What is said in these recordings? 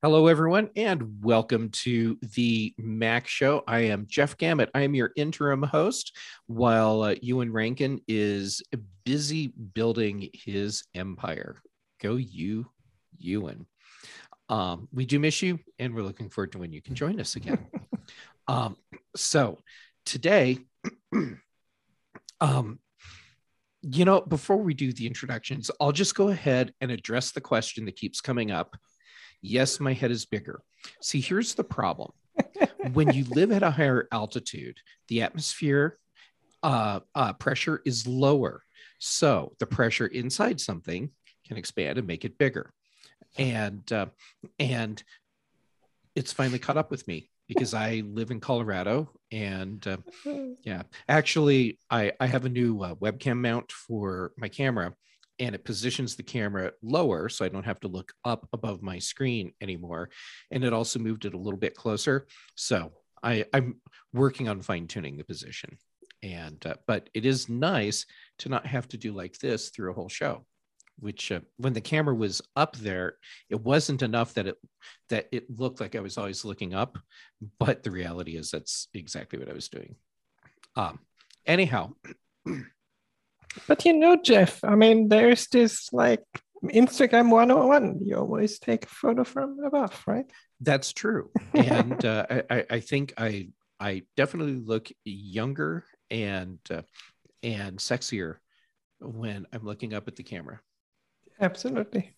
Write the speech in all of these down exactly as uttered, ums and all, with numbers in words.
Hello, everyone, and welcome to the Mac Show. I am Jeff Gamet. I am your interim host while uh, Ewan Rankin is busy building his empire. Go you, Ewan. Um, we do miss you, and we're looking forward to when you can join us again. um, so today, um, you know, before we do the introductions, I'll just go ahead and address the question that keeps coming up. Yes, my head is bigger. See, here's the problem. When you live at a higher altitude, the atmosphere uh, uh, pressure is lower. So the pressure inside something can expand and make it bigger. And, uh, and it's finally caught up with me because I live in Colorado. And uh, yeah, actually, I, I have a new uh, webcam mount for my camera. And it positions the camera lower so I don't have to look up above my screen anymore. And it also moved it a little bit closer. So I, I'm working on fine tuning the position. And uh, but it is nice to not have to do like this through a whole show, which uh, when the camera was up there, it wasn't enough that it that it looked like I was always looking up. But the reality is that's exactly what I was doing. Um, anyhow. But you know, Jeff, I mean, there's this like Instagram one oh one. You always take a photo from above, right? That's true. And uh, I, I think I I definitely look younger and uh, and sexier when I'm looking up at the camera. Absolutely.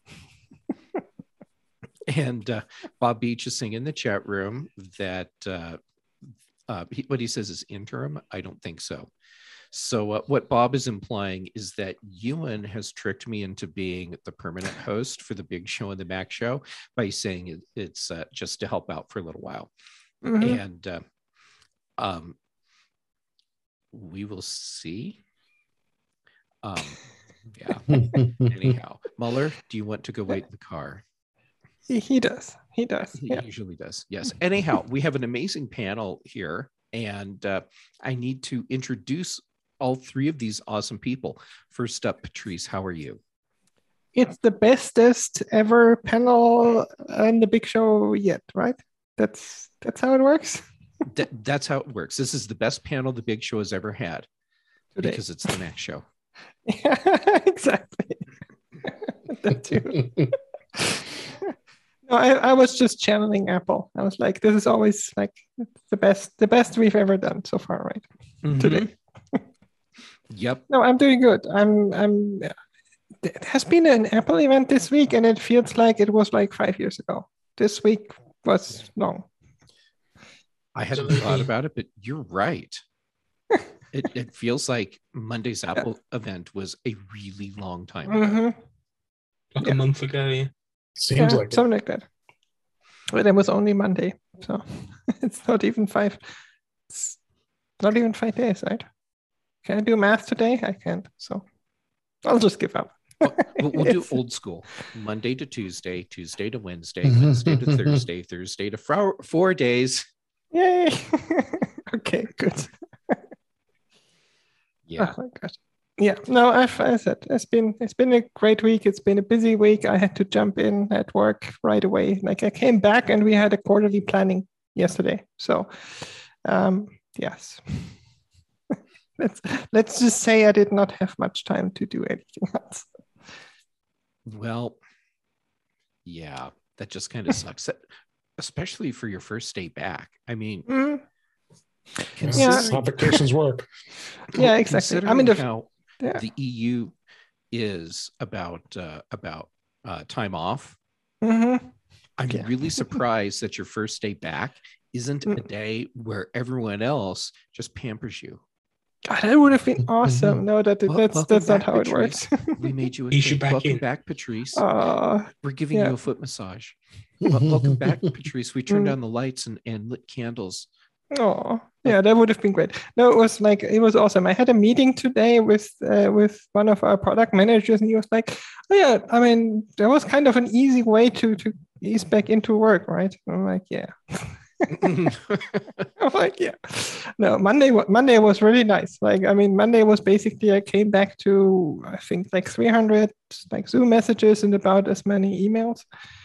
And uh, Bob Beach is saying in the chat room that uh, uh, he, what he says is interim. I don't think so. So uh, what Bob is implying is that Ewan has tricked me into being the permanent host for the Big Show and the Mac Show by saying it, it's uh, just to help out for a little while. Mm-hmm. And uh, um, we will see. Um, yeah. Anyhow, Mueller, do you want to go wait in the car? He, he does. He does. He yeah. usually does. Yes. Anyhow, we have an amazing panel here. And uh, I need to introduce all three of these awesome people. First up, Patrice, how are you? It's the bestest ever panel on the Big Show yet, right? That's that's how it works. Th- that's how it works. This is the best panel the Big Show has ever had. Today. Because it's the Mac Show. Yeah, exactly. That too. No, I, I was just channeling Apple. I was like, this is always like the best, the best we've ever done so far, right? Mm-hmm. Today. Yep. No, I'm doing good. I'm, I'm, it has been an Apple event this week and it feels like it was like five years ago. This week was long. I hadn't thought about it, but you're right. it, it feels like Monday's Apple yeah. event was a really long time ago. Mm-hmm. Like yeah. a month ago, yeah. Seems yeah, like something it. like that. But it was only Monday, so it's not even five. It's not even five days, right? Can I do math today? I can't, so I'll just give up. Well, we'll do old school: Monday to Tuesday, Tuesday to Wednesday, Wednesday to Thursday, Thursday to fr- four days. Yay! Okay, good. Yeah. Oh my gosh. Yeah, no, I've, I said it's been it's been a great week. It's been a busy week. I had to jump in at work right away. Like I came back and we had a quarterly planning yesterday. So, um, yes, let's let's just say I did not have much time to do anything else. Well, yeah, that just kind of sucks, especially for your first day back. I mean, mm-hmm. yeah, that's how vacations work. Yeah, exactly. I mean, the, how yeah. the E U is about uh, about uh, time off. Mm-hmm. I'm yeah. really surprised that your first day back isn't mm-hmm. a day where everyone else just pampers you. God, that would have been awesome. Mm-hmm. No, that well, that's that's not how Patrice. It works. We made you a you back welcome in. back, Patrice. Uh, We're giving yeah. you a foot massage. Well, welcome back, Patrice. We turned down the lights and, and lit candles. Oh, yeah, that would have been great. No, it was like, it was awesome. I had a meeting today with uh, with one of our product managers, and he was like, oh yeah, I mean, there was kind of an easy way to, to ease back into work, right? I'm like, yeah. I'm like, yeah. No, Monday, Monday was really nice. Like, I mean, Monday was basically, I came back to, I think, like three hundred like Zoom messages and about as many emails.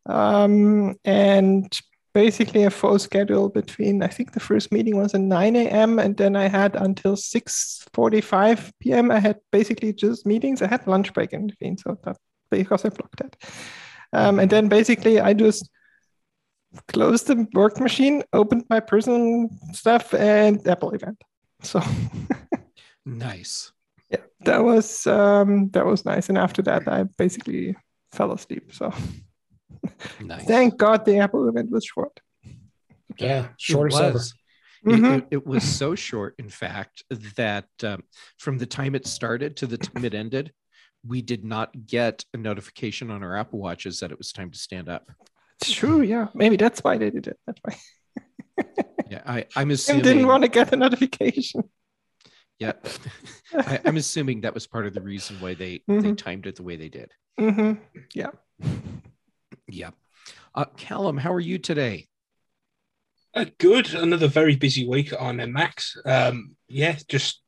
Um, and basically a full schedule between, I think the first meeting was at nine a.m. and then I had until six forty-five p.m. I had basically just meetings. I had lunch break in between, so that because I blocked that. Um, and then basically I just closed the work machine, opened my personal stuff, and Apple event. So nice. Yeah, that was um, that was nice. And after that, I basically fell asleep. So nice. Thank God the Apple event was short. Yeah, short it as ever. was. Mm-hmm. It, it, it was so short, in fact, that um, from the time it started to the time it ended, we did not get a notification on our Apple Watches that it was time to stand up. It's true, yeah. Maybe that's why they did it. That's why. yeah, I, I'm assuming. Tim didn't want to get a notification. Yeah, I, I'm assuming that was part of the reason why they, mm-hmm. they timed it the way they did. Mm-hmm. Yeah. Yeah. Uh, Callum, how are you today? Uh, good. Another very busy week at I M Max. Um, yeah, just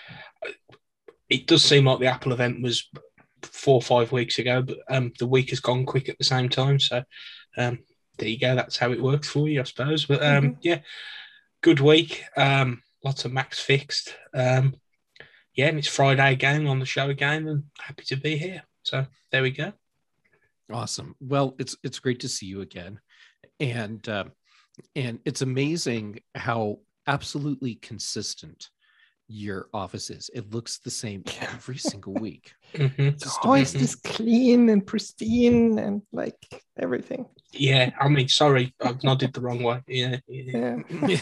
it does seem like the Apple event was four or five weeks ago, but um, the week has gone quick at the same time. So um, there you go. That's how it works for you, I suppose. But um, mm-hmm. yeah, good week. Um, lots of Macs fixed. Um, yeah, and it's Friday again on the show again, and happy to be here. So there we go. Awesome. Well, it's it's great to see you again, and uh, and it's amazing how absolutely consistent your office is. It looks the same every single week. Mm-hmm. It's always this clean and pristine and like everything. Yeah, I mean, sorry, I've nodded the wrong way. Yeah, yeah,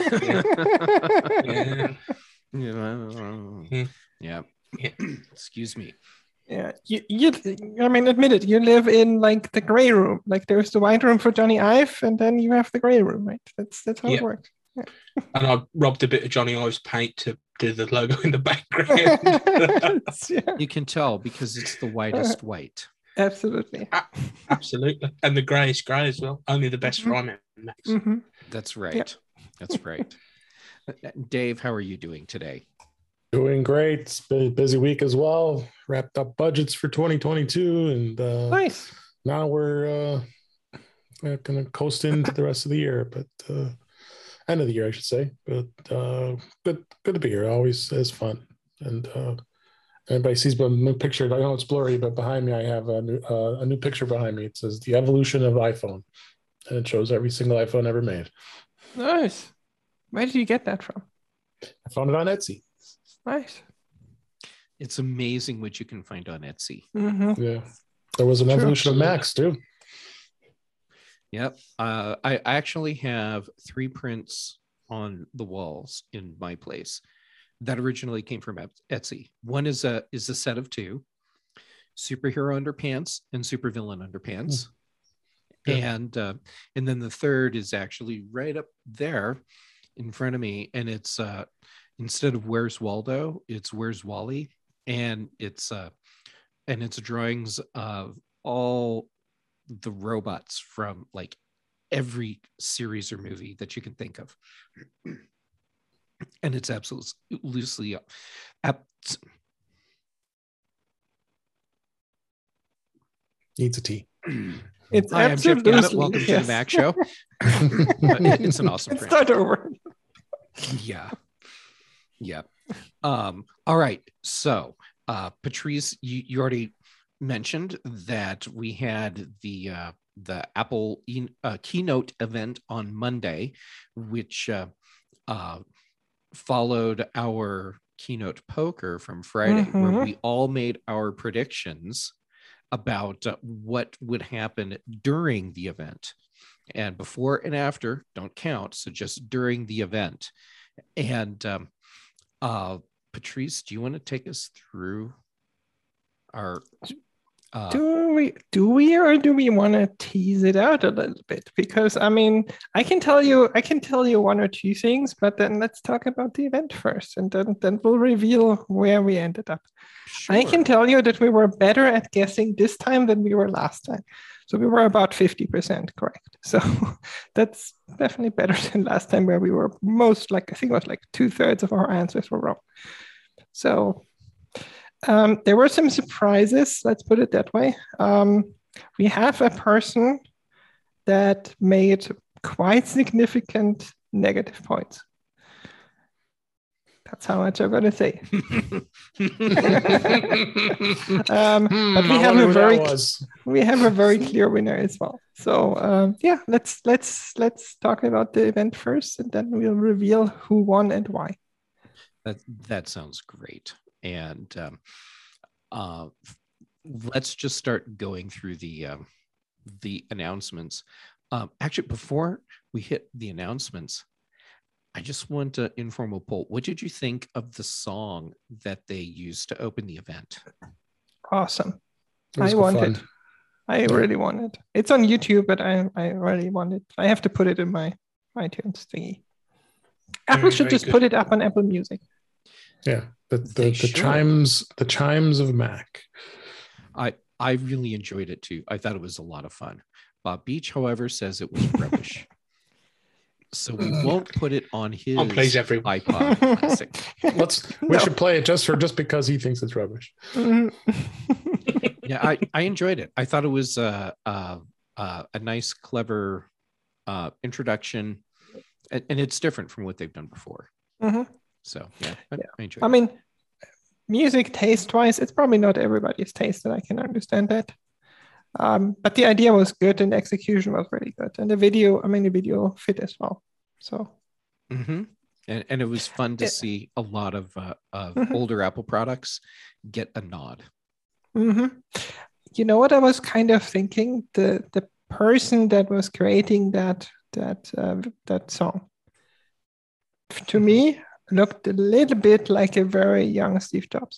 yeah. yeah. yeah. yeah. Excuse me. Yeah, you, you, I mean, admit it, you live in like the gray room. Like there's the white room for Johnny Ive, and then you have the gray room, right? That's that's how yeah. it works. Yeah. And I robbed a bit of Johnny Ive's paint to do the logo in the background. yeah. You can tell because it's the whitest white. Absolutely. A- absolutely. And the greyest grey as well. Only the best mm-hmm. for I M Max. Mm-hmm. That's right. Yeah. That's right. Dave, how are you doing today? Doing great. It's been a busy week as well. Wrapped up budgets for twenty twenty-two, and uh, nice. Now we're uh, going to coast into the rest of the year, but uh, end of the year, I should say. But uh, good, good to be here. Always is fun. And uh, anybody sees a new picture. I know it's blurry, but behind me, I have a new, uh, a new picture behind me. It says "The Evolution of iPhone," and it shows every single iPhone ever made. Nice. Where did you get that from? I found it on Etsy. Nice. It's amazing what you can find on Etsy. Mm-hmm. Yeah. There was an True. evolution of Macs too. Yep. Uh, I, I actually have three prints on the walls in my place that originally came from Etsy. One is a is a set of two, superhero underpants and supervillain underpants. Mm. Yeah. And uh, and then the third is actually right up there in front of me, and it's uh, instead of "Where's Waldo," it's "Where's Wally," and it's uh, and it's drawings of all the robots from like every series or movie that you can think of, and it's absolutely loosely up. Needs a tea. It's Hi, I'm Jeff Gamet. Welcome yes. to the Mac Show. It's an awesome print. Start over. Yeah. Yeah. Um, all right. So, uh, Patrice, you, you already mentioned that we had the uh, the Apple e- uh, keynote event on Monday, which uh, uh, followed our keynote poker from Friday, mm-hmm. where we all made our predictions about uh, what would happen during the event. And before and after don't count, so just during the event. And um, uh, Patrice, do you want to take us through our... Uh, do we do we or do we want to tease it out a little bit? Because I mean, I can tell you I can tell you one or two things, but then let's talk about the event first, and then then we'll reveal where we ended up. Sure. I can tell you that we were better at guessing this time than we were last time. So we were about fifty percent correct. So that's definitely better than last time, where we were most like, I think it was like two thirds of our answers were wrong. So Um, there were some surprises, let's put it that way. Um, we have a person that made quite significant negative points. That's how much I'm going to say. um, Hmm, but we I have wonder a who very that was. we have a very clear winner as well. So um, yeah, let's let's let's talk about the event first, and then we'll reveal who won and why. That that sounds great. And um, uh, let's just start going through the um, the announcements. Um, actually, before we hit the announcements, I just want an informal poll. What did you think of the song that they used to open the event? Awesome. It was I good want fun. it. I Yeah. really want it. It's on YouTube, but I I really want it. I have to put it in my iTunes thingy. Apple Very, should very just good. put it up on Apple Music. Yeah, the They the, the should. chimes the chimes of Mac. I I really enjoyed it too. I thought it was a lot of fun. Bob Beach, however, says it was rubbish. So we won't put it on his On plays everyone. iPod Classic. Let's we No. should play it just for just because he thinks it's rubbish. Mhm. Yeah, I, I enjoyed it. I thought it was uh, uh, uh, a nice, clever uh, introduction, and, and it's different from what they've done before. Mhm. So yeah, I, Yeah. I enjoyed I it. mean, music taste-wise, it's probably not everybody's taste, and I can understand that. Um, but the idea was good, and the execution was really good, and the video, I mean, the video fit as well. So hmm And, and it was fun to Yeah. see a lot of uh, of Mhm. older Apple products get a nod. hmm you know what I was kind of thinking? The the person that was creating that that uh, that song, to Mhm. me, looked a little bit like a very young Steve Jobs.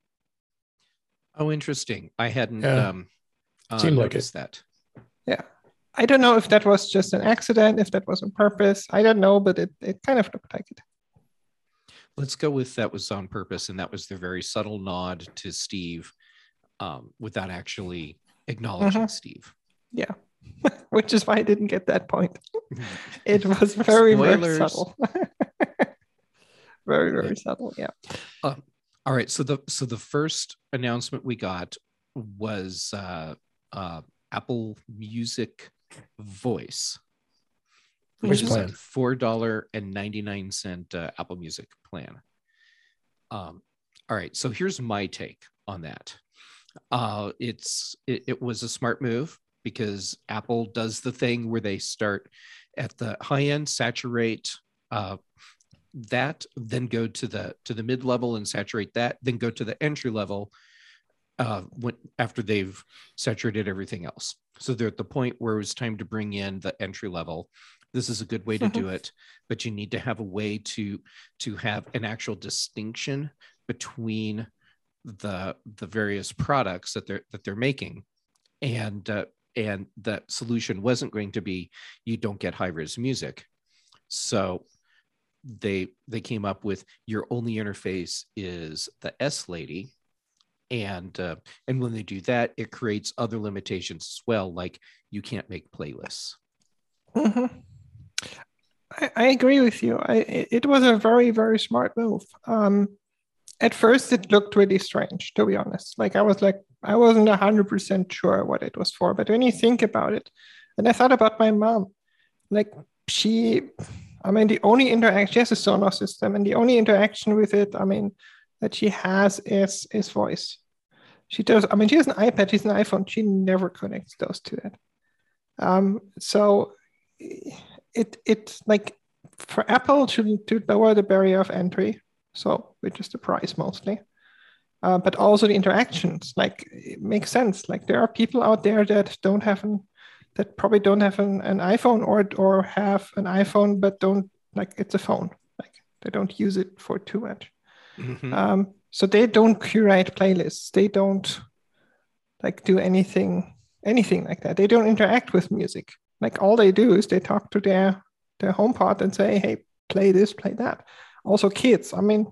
Oh, interesting. I hadn't Yeah. um, uh, Seemed like noticed that. Yeah. I don't know if that was just an accident, if that was on purpose. I don't know, but it, it kind of looked like it. Let's go with that was on purpose, and that was the very subtle nod to Steve, um, without actually acknowledging Mhm. Steve. Yeah. Which is why I didn't get that point. It was very, very Spoilers. subtle. very, very Yeah. subtle. Yeah. All right, so the so the first announcement we got was uh, uh, Apple Music Voice, which Which is plan? a four dollar and ninety nine cent uh, Apple Music plan. Um, all right, so here's my take on that. Uh, it's it, it was a smart move because Apple does the thing where they start at the high end, saturate uh, that, then go to the to the mid level and saturate that, then go to the entry level uh, when after they've saturated everything else. So they're at the point where it was time to bring in the entry level. This is a good way to do it, but you need to have a way to to have an actual distinction between the the various products that they're that they're making, and uh, and that solution wasn't going to be you don't get high res music. So they they came up with your only interface is the S Lady, and uh, and when they do that, it creates other limitations as well, like you can't make playlists. Mhm. I, I agree with you. I, it it was a very, very smart move. Um, at first, it looked really strange, to be honest. Like I was like, I wasn't one hundred percent sure what it was for. But when you think about it, and I thought about my mom, like she, I mean, the only interaction, she has a Sonos system, and the only interaction with it, I mean, that she has is, is voice. She does, I mean, she has an iPad, she's an iPhone, she never connects those to it. Um, so it it like for Apple to, to lower the barrier of entry, so which is the price mostly, uh, but also the interactions, like it makes sense. Like there are people out there that don't have an that probably don't have an, an iPhone or or have an iPhone but don't like it's a phone. Like they don't use it for too much. Mhm. Um, so they don't curate playlists. They don't like do anything anything like that. They don't interact with music. Like all they do is they talk to their their HomePod and say, "Hey, play this, play that." Also, kids. I mean,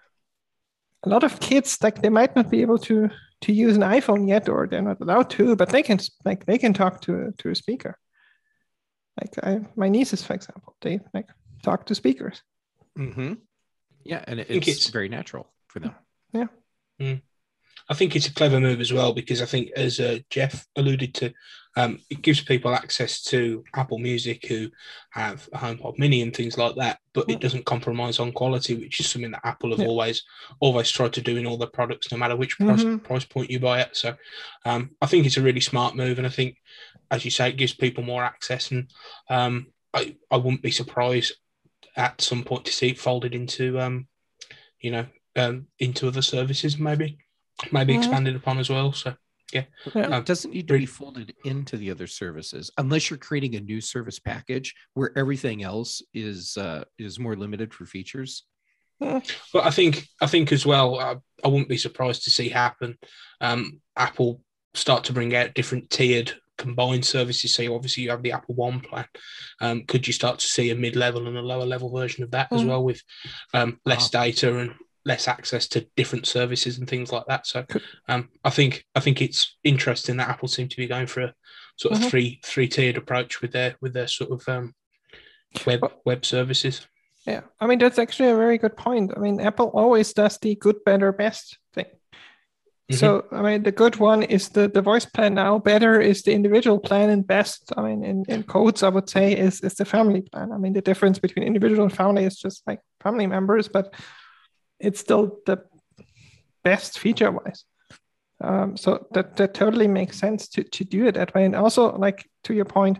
a lot of kids like they might not be able to to use an iPhone yet, or they're not allowed to, but they can like they can talk to to a speaker. Like I, my nieces, for example, they like talk to speakers. Mm-hmm. Yeah, and it, think it's, it's- very natural for them. I think it's a clever move as well because I think, as uh, Jeff alluded to, Um, it gives people access to Apple Music who have a HomePod Mini and things like that, but it doesn't compromise on quality, which is something that Apple have Yeah. always always tried to do in all their products, no matter which price, Mm-hmm. price point you buy it. So um, I think it's a really smart move, and I think, as you say, it gives people more access, and um, I, I wouldn't be surprised at some point to see it folded into, um, you know, um, into other services, maybe, maybe Mm-hmm. expanded upon as well. So. Yeah, Yeah. It doesn't need to be folded into the other services unless you're creating a new service package where everything else is uh, is more limited for features. But I think I think as well, I, I wouldn't be surprised to see happen. Um, Apple start to bring out different tiered combined services. So obviously you have the Apple One plan. Um, could you start to see a mid-level and a lower level version of that mm. as well, with um, less oh. data and less access to different services and things like that? So um, I think I think it's interesting that Apple seem to be going for a sort of mm-hmm. three three tiered approach with their with their sort of um, web well, web services. Yeah, I mean that's actually a very good point. I mean, Apple always does the good, better, best thing. Mm-hmm. So I mean, the good one is the, the voice plan now. Better is the individual plan, and best, I mean, in, in codes, I would say is is the family plan. I mean, the difference between individual and family is just like family members, but it's still the best feature-wise. Um, so that, that totally makes sense to, to do it that way. And also, like, to your point,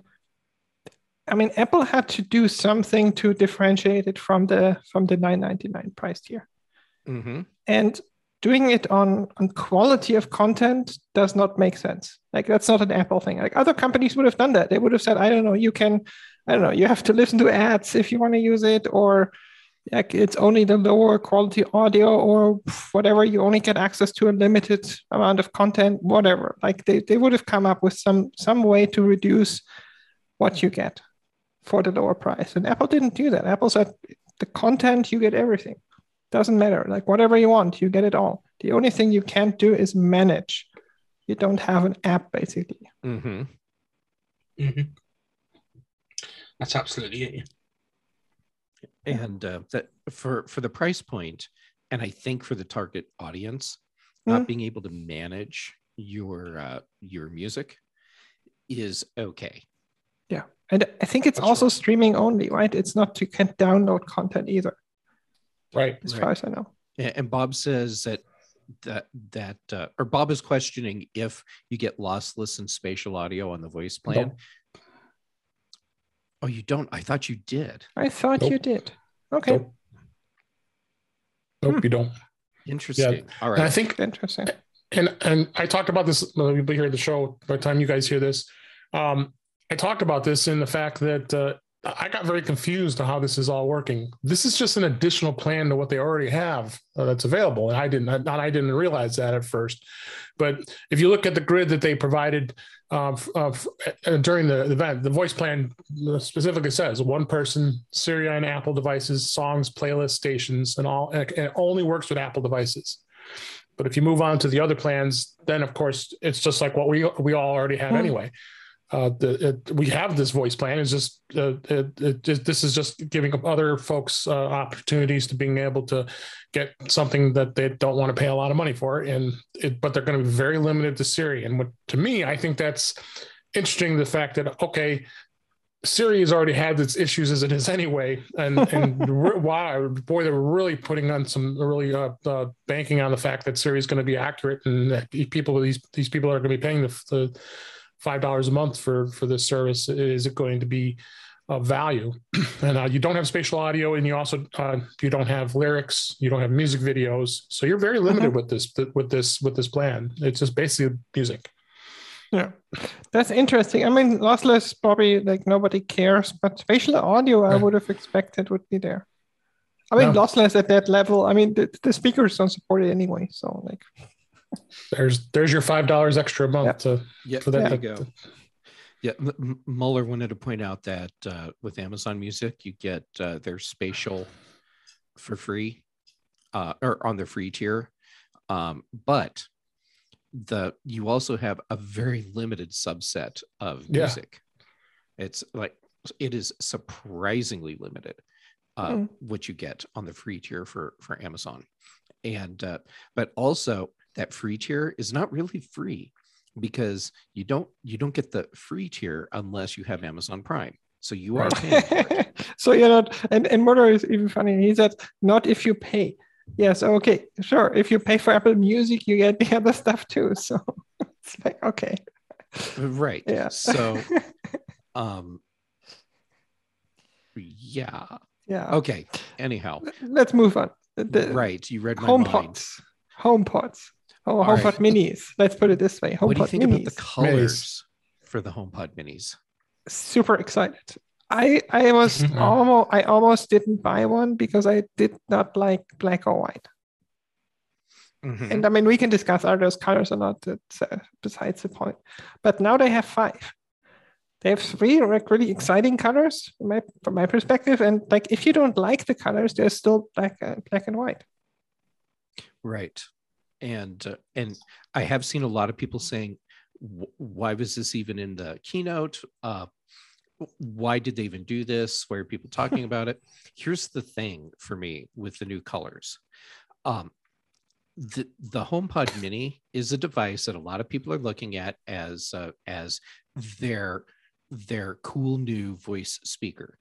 I mean, Apple had to do something to differentiate it from the from the nine ninety-nine price tier. Mm-hmm. And doing it on, on quality of content does not make sense. Like, that's not an Apple thing. Like, other companies would have done that. They would have said, I don't know, you can, I don't know, you have to listen to ads if you want to use it, or like it's only the lower quality audio or whatever. You only get access to a limited amount of content, whatever. Like they, they would have come up with some some way to reduce what you get for the lower price. And Apple didn't do that. Apple said the content, you get everything. Doesn't matter. Like whatever you want, you get it all. The only thing you can't do is manage. You don't have an app, basically. Mm-hmm. Mm-hmm. That's absolutely it. Yeah. And uh, that for for the price point, and I think for the target audience, mm-hmm. not being able to manage your uh, your music is okay. Yeah, and I think it's That's also right. streaming only, right? It's not you can't download content either, right? As right. far as I know. And Bob says that that that uh, or Bob is questioning if you get lossless and spatial audio on the voice plan. No. Oh, you don't? I thought you did. I thought Nope. you did. Okay. Nope, nope Hmm. you don't. Interesting. Yeah. All right. And I think, Interesting. and and I talked about this. You'll be here at the show by the time you guys hear this. Um, I talked about this in the fact that uh, I got very confused on how this is all working. This is just an additional plan to what they already have uh, that's available, and I didn't. I, I didn't realize that at first. But if you look at the grid that they provided uh, uh, during the event, the voice plan specifically says one person, Siri and Apple devices, songs, playlists, stations, and all. And it only works with Apple devices. But if you move on to the other plans, then of course it's just like what we we all already have Hmm. anyway. Uh, the, it, we have this voice plan. It's just, uh, it, it just this is just giving other folks uh, opportunities to being able to get something that they don't want to pay a lot of money for, and it, but they're going to be very limited to Siri. And what, to me, I think that's interesting. The fact that okay, Siri has already had its issues as it is anyway, and and wow, boy, they're really putting on some really uh, uh, banking on the fact that Siri is going to be accurate, and that people these these people are going to be paying the. the five dollars a month for, for this service. Is it going to be of value? And uh, you don't have spatial audio, and you also, uh, you don't have lyrics, you don't have music videos. So you're very limited Mm-hmm. with this, with this, with this plan. It's just basically music. Yeah, that's interesting. I mean, lossless probably like nobody cares, but spatial audio I Yeah. would have expected would be there. I mean, No. lossless at that level. I mean, the, the speakers don't support it anyway, so like. There's, there's your five dollars extra a month Yeah. to, Yeah, for that. there you go. Yeah, M- M- Mueller wanted to point out that uh, with Amazon Music, you get uh, their spatial for free, uh, or on the free tier, um, but the you also have a very limited subset of Yeah. music. It's like it is surprisingly limited uh, Mm. what you get on the free tier for for Amazon, and uh, but also that free tier is not really free. because you don't you don't get the free tier unless you have Amazon Prime. So you are paying for it. So you're not, and, and Murdo is even funny. He said, not if you pay. Yes, okay, sure. If you pay for Apple Music, you get the other stuff too. So it's like, okay. Right. Yeah. So um yeah. Yeah. Okay. Anyhow. Let's move on. The right. You read my HomePods. mind. HomePods. Oh, All HomePod right. minis. Let's put it this way. HomePod What do you think minis. about the colors for the HomePod minis? Super excited. I I was Mhm. almost I almost didn't buy one because I did not like black or white. Mhm. And I mean, we can discuss are those colors or not. That's uh, besides the point. But now they have five. They have three like really exciting colors from my, from my perspective. And like, if you don't like the colors, there's still black, uh, black and white. Right. And uh, and I have seen a lot of people saying, why was this even in the keynote? Uh, why did they even do this? Why are people talking about it? Here's the thing for me with the new colors. Um, the, the HomePod Mini is a device that a lot of people are looking at as uh, as their their cool new voice speaker.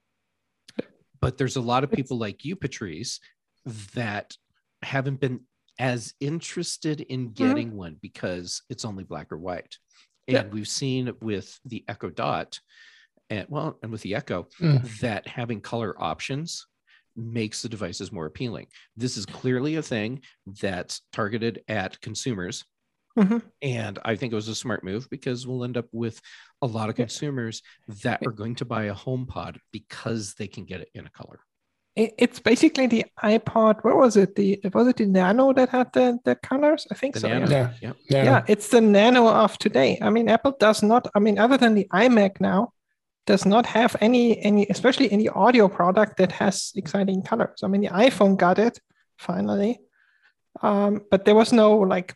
But there's a lot of people like you, Patrice, that haven't been as interested in getting mm-hmm. one because it's only black or white. And yeah. we've seen with the Echo Dot, and well, and with the Echo, mm. that having color options makes the devices more appealing. This is clearly a thing that's targeted at consumers. Mm-hmm. And I think it was a smart move because we'll end up with a lot of consumers that are going to buy a HomePod because they can get it in a color. It's basically the iPod. What was it? The was it the Nano that had the, the colors? I think the so. Nano. Yeah. Yeah. yeah, yeah. It's the Nano of today. I mean, Apple does not. I mean, other than the iMac now, does not have any any, especially any audio product that has exciting colors. I mean, the iPhone got it finally, um, but there was no like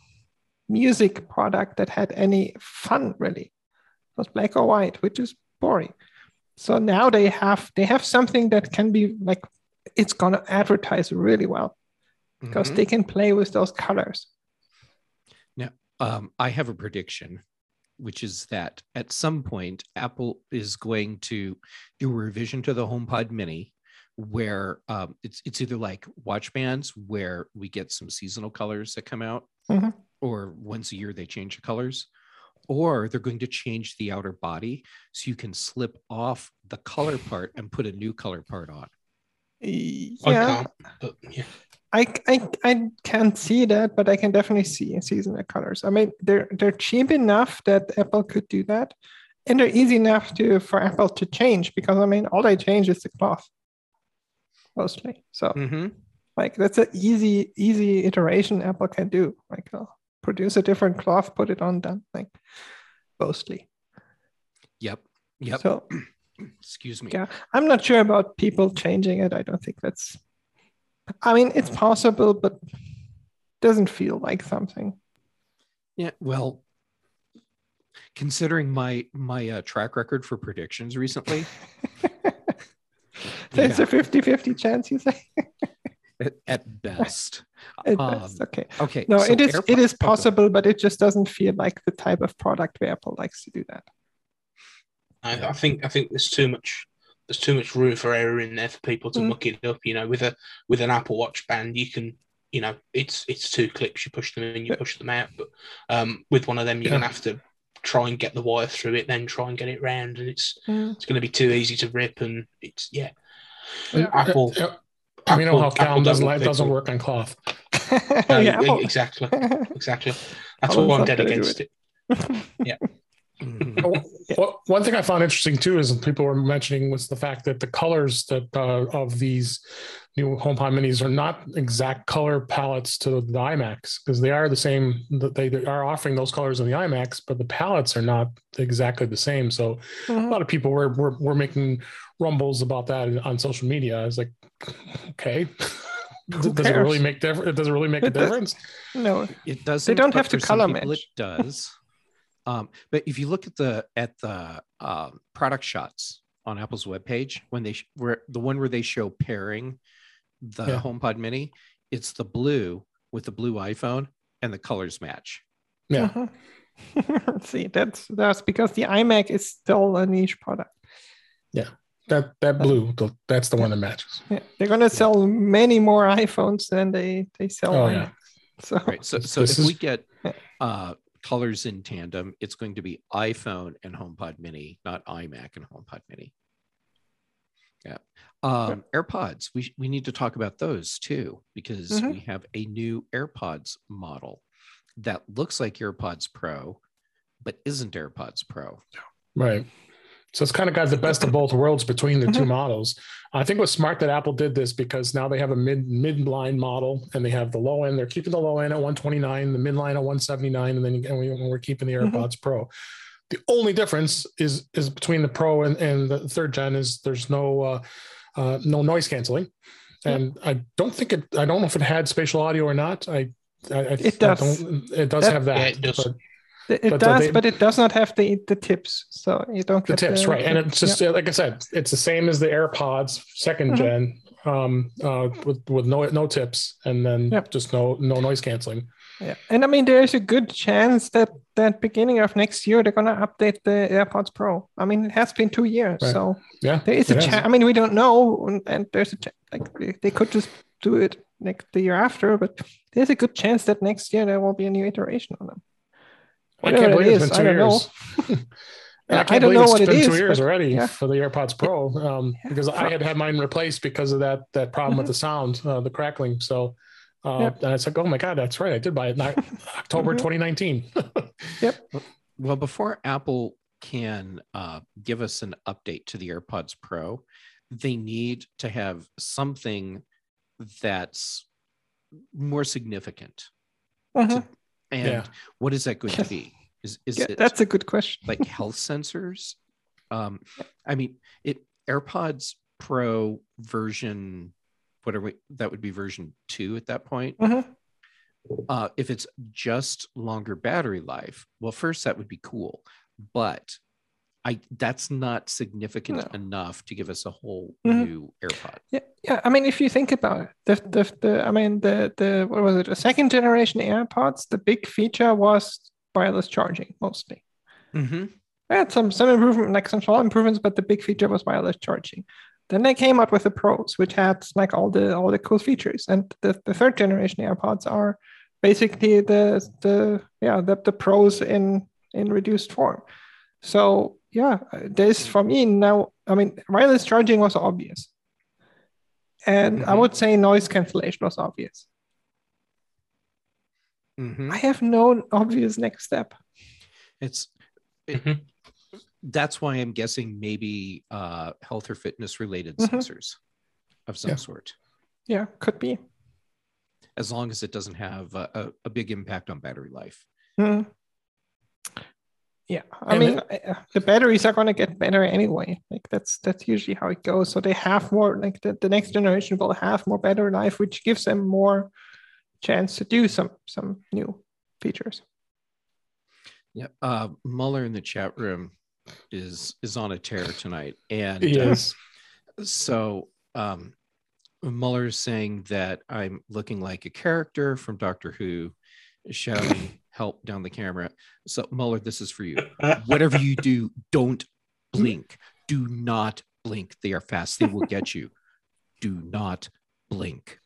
music product that had any fun really. It was black or white, which is boring. So now they have they have something that can be like, it's gonna advertise really well because mm-hmm. they can play with those colors. Now, um, I have a prediction, which is that at some point Apple is going to do a revision to the HomePod Mini, where um, it's it's either like watch bands where we get some seasonal colors that come out, mm-hmm. or once a year they change the colors. Or they're going to change the outer body so you can slip off the color part and put a new color part on. Yeah, I can't, but yeah. I, I, I can't see that, but I can definitely see seasonal colors. I mean, they're they're cheap enough that Apple could do that, and they're easy enough to for Apple to change because I mean, all they change is the cloth, mostly. So, mm-hmm. like that's an easy easy iteration Apple can do. Like. Uh, produce a different cloth, put it on, done, like mostly. Yep. Yep. So, excuse me. Yeah, I'm not sure about people changing it. I don't think that's, I mean, it's possible, but doesn't feel like something. Yeah. Well, considering my, my uh, track record for predictions recently. There's yeah. a fifty-fifty chance, you say? At, at best. At um, best. Okay. Okay. No, so it is AirPods, it is okay. possible, but it just doesn't feel like the type of product where Apple likes to do that. I, I think I think there's too much there's too much room for error in there for people to mm. muck it up. You know, with a with an Apple Watch band, you can you know it's it's two clicks, you push them in, you push them out. But um, with one of them, you're yeah. gonna have to try and get the wire through it, then try and get it round, and it's mm. it's going to be too easy to rip, and it's yeah. yeah. Apple. Yeah. I mean, you know how Callum doesn't like doesn't work on cloth. No, yeah, exactly, exactly. That's why I'm dead against it. it. Yeah. Mm-hmm. One thing I found interesting too is people were mentioning was the fact that the colors that uh, of these new HomePod Minis are not exact color palettes to the iMacs because they are the same. They are offering those colors in the iMacs, but the palettes are not exactly the same. So mm-hmm. a lot of people were, were were making rumbles about that on social media. I was like, okay. Does it really make difference? Does it really make it a difference? Does, no, it doesn't. They don't have to color match. It does. Um, but if you look at the at the um, product shots on Apple's webpage, when they sh- where the one where they show pairing the yeah. HomePod Mini, it's the blue with the blue iPhone, and the colors match. Yeah. Uh-huh. See, that's that's because the iMac is still a niche product. Yeah, that that blue, that's the one that matches. Yeah, they're gonna sell many more iPhones than they they sell Oh, iMacs. yeah. So, Right. So, so This if is- we get uh, colors in tandem, it's going to be iPhone and HomePod Mini, not iMac and HomePod Mini. Yeah. Um, AirPods. We we need to talk about those too, because Mhm. we have a new AirPods model that looks like AirPods Pro, but isn't AirPods Pro. Right. So it's kind of got the best of both worlds between the two Mhm. models. I think it was smart that Apple did this because now they have a mid mid-line model and they have the low end. They're keeping the low end at one twenty-nine, the midline at one seventy-nine, and then and we, and we're keeping the Mhm. AirPods Pro. The only difference is is between the Pro and, and the third gen is there's no uh, uh, no noise canceling, and I don't think it. I don't know if it had spatial audio or not. I, I, I It does. I don't, it does That- have that. Yeah, it does. But it But, uh, does, they- but it does not have the the tips, so you don't the get tips, the, right? And it's just uh, like I said, it's the same as the AirPods second Mhm. gen, um, uh, with with no no tips, and then Yep. just no no noise canceling. Yeah, and I mean, there's a good chance that that beginning of next year they're gonna update the AirPods Pro. I mean, it has been two years, Right. so Yeah, there is a it has. chance. I mean, we don't know, and, and there's a ch- like they, they could just do it next the year after, but there's a good chance that next year there will be a new iteration on them. I Whatever can't it believe it's is, been I two don't know. years. Yeah, I I can't don't believe know it's what it been two is, years but- already yeah. for the AirPods Pro, um, Yeah. because I had had mine replaced because of that that problem with Mhm. the sound, uh, the crackling. So, uh, Yep. and I said, "Oh my God, that's right! I did buy it in October Mhm. twenty nineteen." Well, before Apple can uh, give us an update to the AirPods Pro, they need to have something that's more significant. Mhm. And Yeah. what is that going to be? Is is Yeah, it that's a good question. like health sensors? Um, I mean, it AirPods Pro version, what are we? That would be version two at that point. Mhm. Uh, if it's just longer battery life, well, first that would be cool, but I that's not significant No. enough to give us a whole Mhm. new AirPod. Yeah, yeah. I mean, if you think about it, the the, the I mean, the the what was it? The second generation AirPods. The big feature was wireless charging mostly. Mm-hmm. They had some some improvement, like some small improvements, but the big feature was wireless charging. Then they came out with the Pros, which had like all the all the cool features, and the, the third generation AirPods are basically the the yeah the, the Pros in in reduced form. So yeah, this for me now. I mean, wireless charging was obvious, and I Mhm. would say noise cancellation was obvious. Mm-hmm. I have no obvious next step. It's it, Mhm. that's why I'm guessing maybe uh, health or fitness related Mhm. sensors of some Yeah. sort, Yeah, could be. as long as it doesn't have a, a, a big impact on battery life. Hmm. Yeah, I And mean, uh, the batteries are going to get better anyway. Like that's that's usually how it goes. So they have more, like the, the next generation will have more battery life, which gives them more chance to do some some new features. Yeah. Uh, Muller in the chat room is is on a tear tonight, and uh, Yes. so um, Muller's saying that I'm looking like a character from Doctor Who, shouting "help" down the camera. So Muller, this is for you. Whatever you do, don't blink. Do not blink. They are fast. They will get you. Do not blink.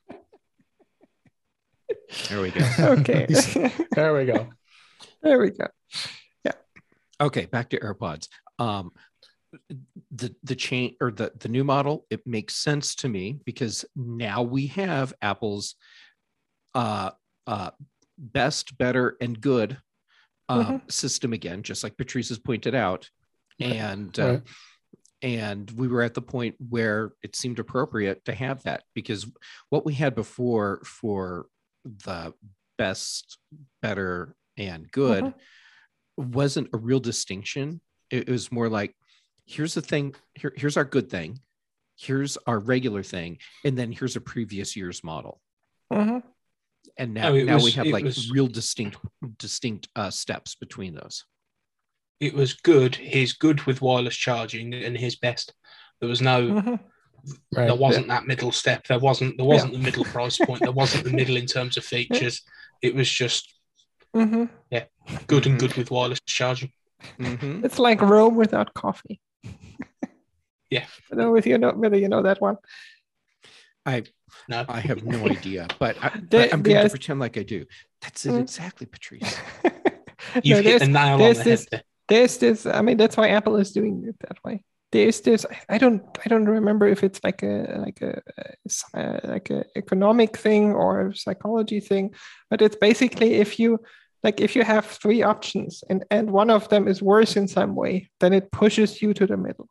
There we go. Okay, There we go. there we go. Okay, back to AirPods. Um, the the chain or the the new model, it makes sense to me because now we have Apple's uh, uh, best, better, and good uh, Mhm. system again, just like Patrice has pointed out, and uh, Right. and we were at the point where it seemed appropriate to have that because what we had before for the best, better, and good Mhm. wasn't a real distinction. It was more like, here's the thing, here, here's our good thing, here's our regular thing, and then here's a previous year's model. Mhm. And now, No, it now we was- have it like was- real distinct, distinct uh, steps between those. It was good. His good with wireless charging, and his best. There was no. Mhm. Right. There wasn't that middle step. There wasn't. There wasn't the middle price point. There wasn't the middle in terms of features. It was just Mm-hmm. Yeah, good Mhm. and good with wireless charging. Mhm. It's like Rome without coffee. Yeah. I don't know if you know whether you know that one. I No, I have no idea, but, I, but There- I'm going to there's- pretend like I do. That's it Mm. exactly, Patrice. you've No, hit there's the nail on there's the this- head there. there's this. I mean, that's why Apple is doing it that way. There's this. I don't. I don't remember if it's like a like a, a like a economic thing or a psychology thing, but it's basically if you like if you have three options and and one of them is worse in some way, then it pushes you to the middle.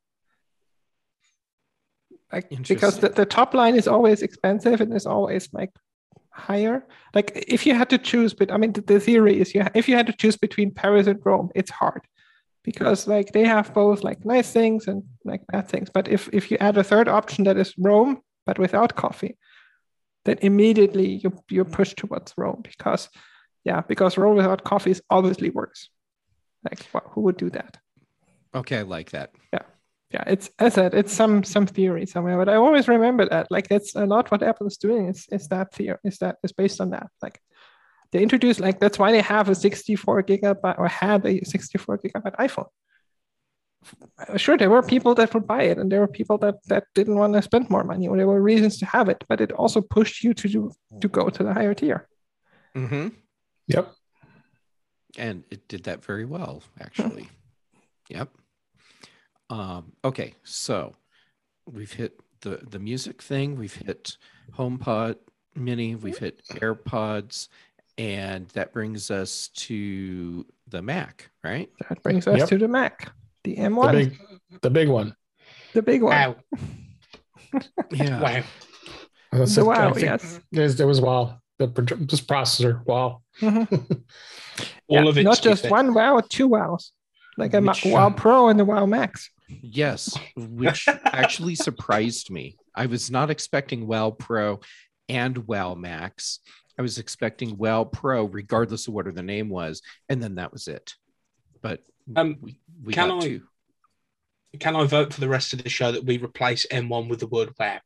Like because the, the top line is always expensive and is always like higher. Like if you had to choose, but I mean the, the theory is you ha- if you had to choose between Paris and Rome, it's hard because like they have both like nice things and like bad things. But if if you add a third option that is Rome but without coffee, then immediately you you push towards Rome because yeah because Rome without coffee is obviously worse. Like well, who would do that? Okay, I like that. Yeah, it's as I said, it's some some theory somewhere, but I always remember that. Like that's a lot what Apple is doing is is that theory is that is based on that. Like they introduced like that's why they have a sixty-four gigabyte or had a sixty-four gigabyte iPhone. Sure, there were people that would buy it, and there were people that that didn't want to spend more money, or there were reasons to have it, but it also pushed you to do to go to the higher tier. Mm-hmm. Yep. And it did that very well, actually. Yep. Um, okay, so we've hit the the music thing, we've hit HomePod Mini, we've hit AirPods, and that brings us to the Mac, right? That brings us Yep. to the Mac, the M The one, the big, the big one. big, one. Wow. Yeah. Wow. I The said- I wow, think yes. There's, there was wow. The pro- this processor. Wow. Mhm. All Yeah, of it. not to be just fair. one wow, two wows, like a Ma- Which, Wow um, Pro and the Wow Max. Yes, which actually surprised me. I was not expecting WoW Pro and WoW Max. I was expecting WoW Pro, regardless of what the name was, and then that was it. But Um, we, we can got I- two. Can I vote for the rest of the show that we replace M one with the word wow?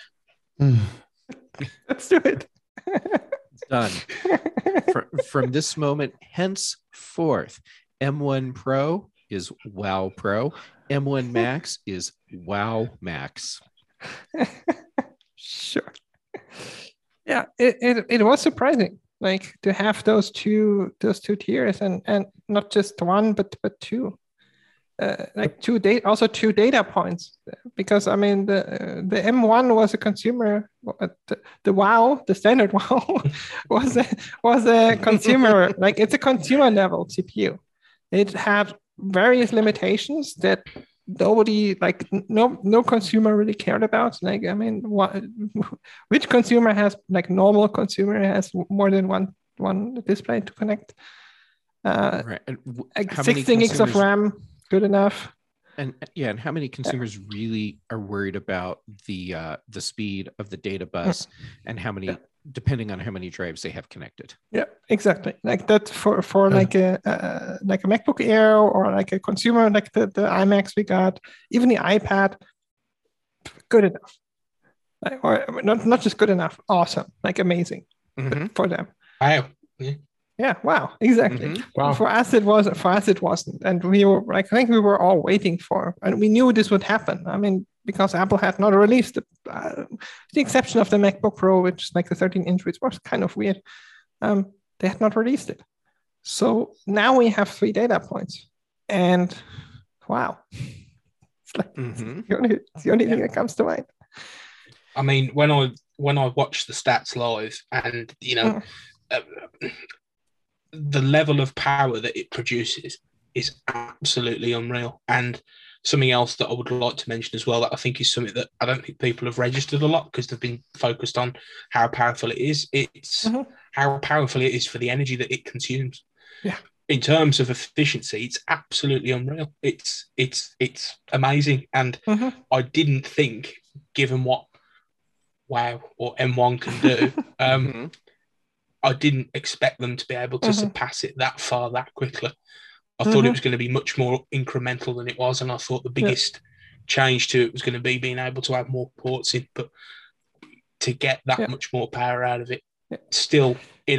Let's do it. Done. From, from this moment henceforth, M one Pro is WoW Pro. M one Max is WoW Max. Sure. Yeah, it, it, it was surprising, like to have those two those two tiers and and not just one but but two, uh, like two data also two data points because I mean the uh, the M one was a consumer uh, the, the WoW the standard WoW was a was a consumer like it's a consumer level C P U. It had various limitations that nobody like no no consumer really cared about. Like I mean, what, which consumer has like normal consumer has more than one one display to connect? Uh, Right. And w- like how many sixteen gigs of consumers- RAM, good enough. And yeah, and how many consumers really are worried about the uh, the speed of the data bus, and how many, depending on how many drives they have connected. Yeah, exactly. Like that for for Yeah. like a uh, like a MacBook Air or like a consumer like the the iMacs we got, even the iPad, good enough. Like, or not not just good enough, awesome, like amazing Mhm. for them. Wow. Yeah, wow, exactly. Mhm. Wow. For us, it was for us it wasn't, and we were like I think we were all waiting for, and we knew this would happen. I mean, because Apple had not released it, uh, with the exception of the MacBook Pro, which is like the thirteen inch, which was kind of weird. Um, they had not released it, so now we have three data points, and wow, it's like Mhm. it's the only, it's the only thing that comes to mind. I mean, when I when I watch the stats live, and you know, Mm. uh, the level of power that it produces is absolutely unreal. And something else that I would like to mention as well, that I think is something that I don't think people have registered a lot because they've been focused on how powerful it is. It's Mhm. how powerful it is for the energy that it consumes. Yeah. In terms of efficiency, it's absolutely unreal. It's it's it's amazing, and Mhm. I didn't think, given what WoW or M one can do, um, Mhm. I didn't expect them to be able to Mhm. surpass it that far that quickly. I thought Mhm. it was going to be much more incremental than it was, and I thought the Yeah. biggest change to it was going to be being able to have more ports in, but to get that Yeah. much more power out of it, Yeah. still in a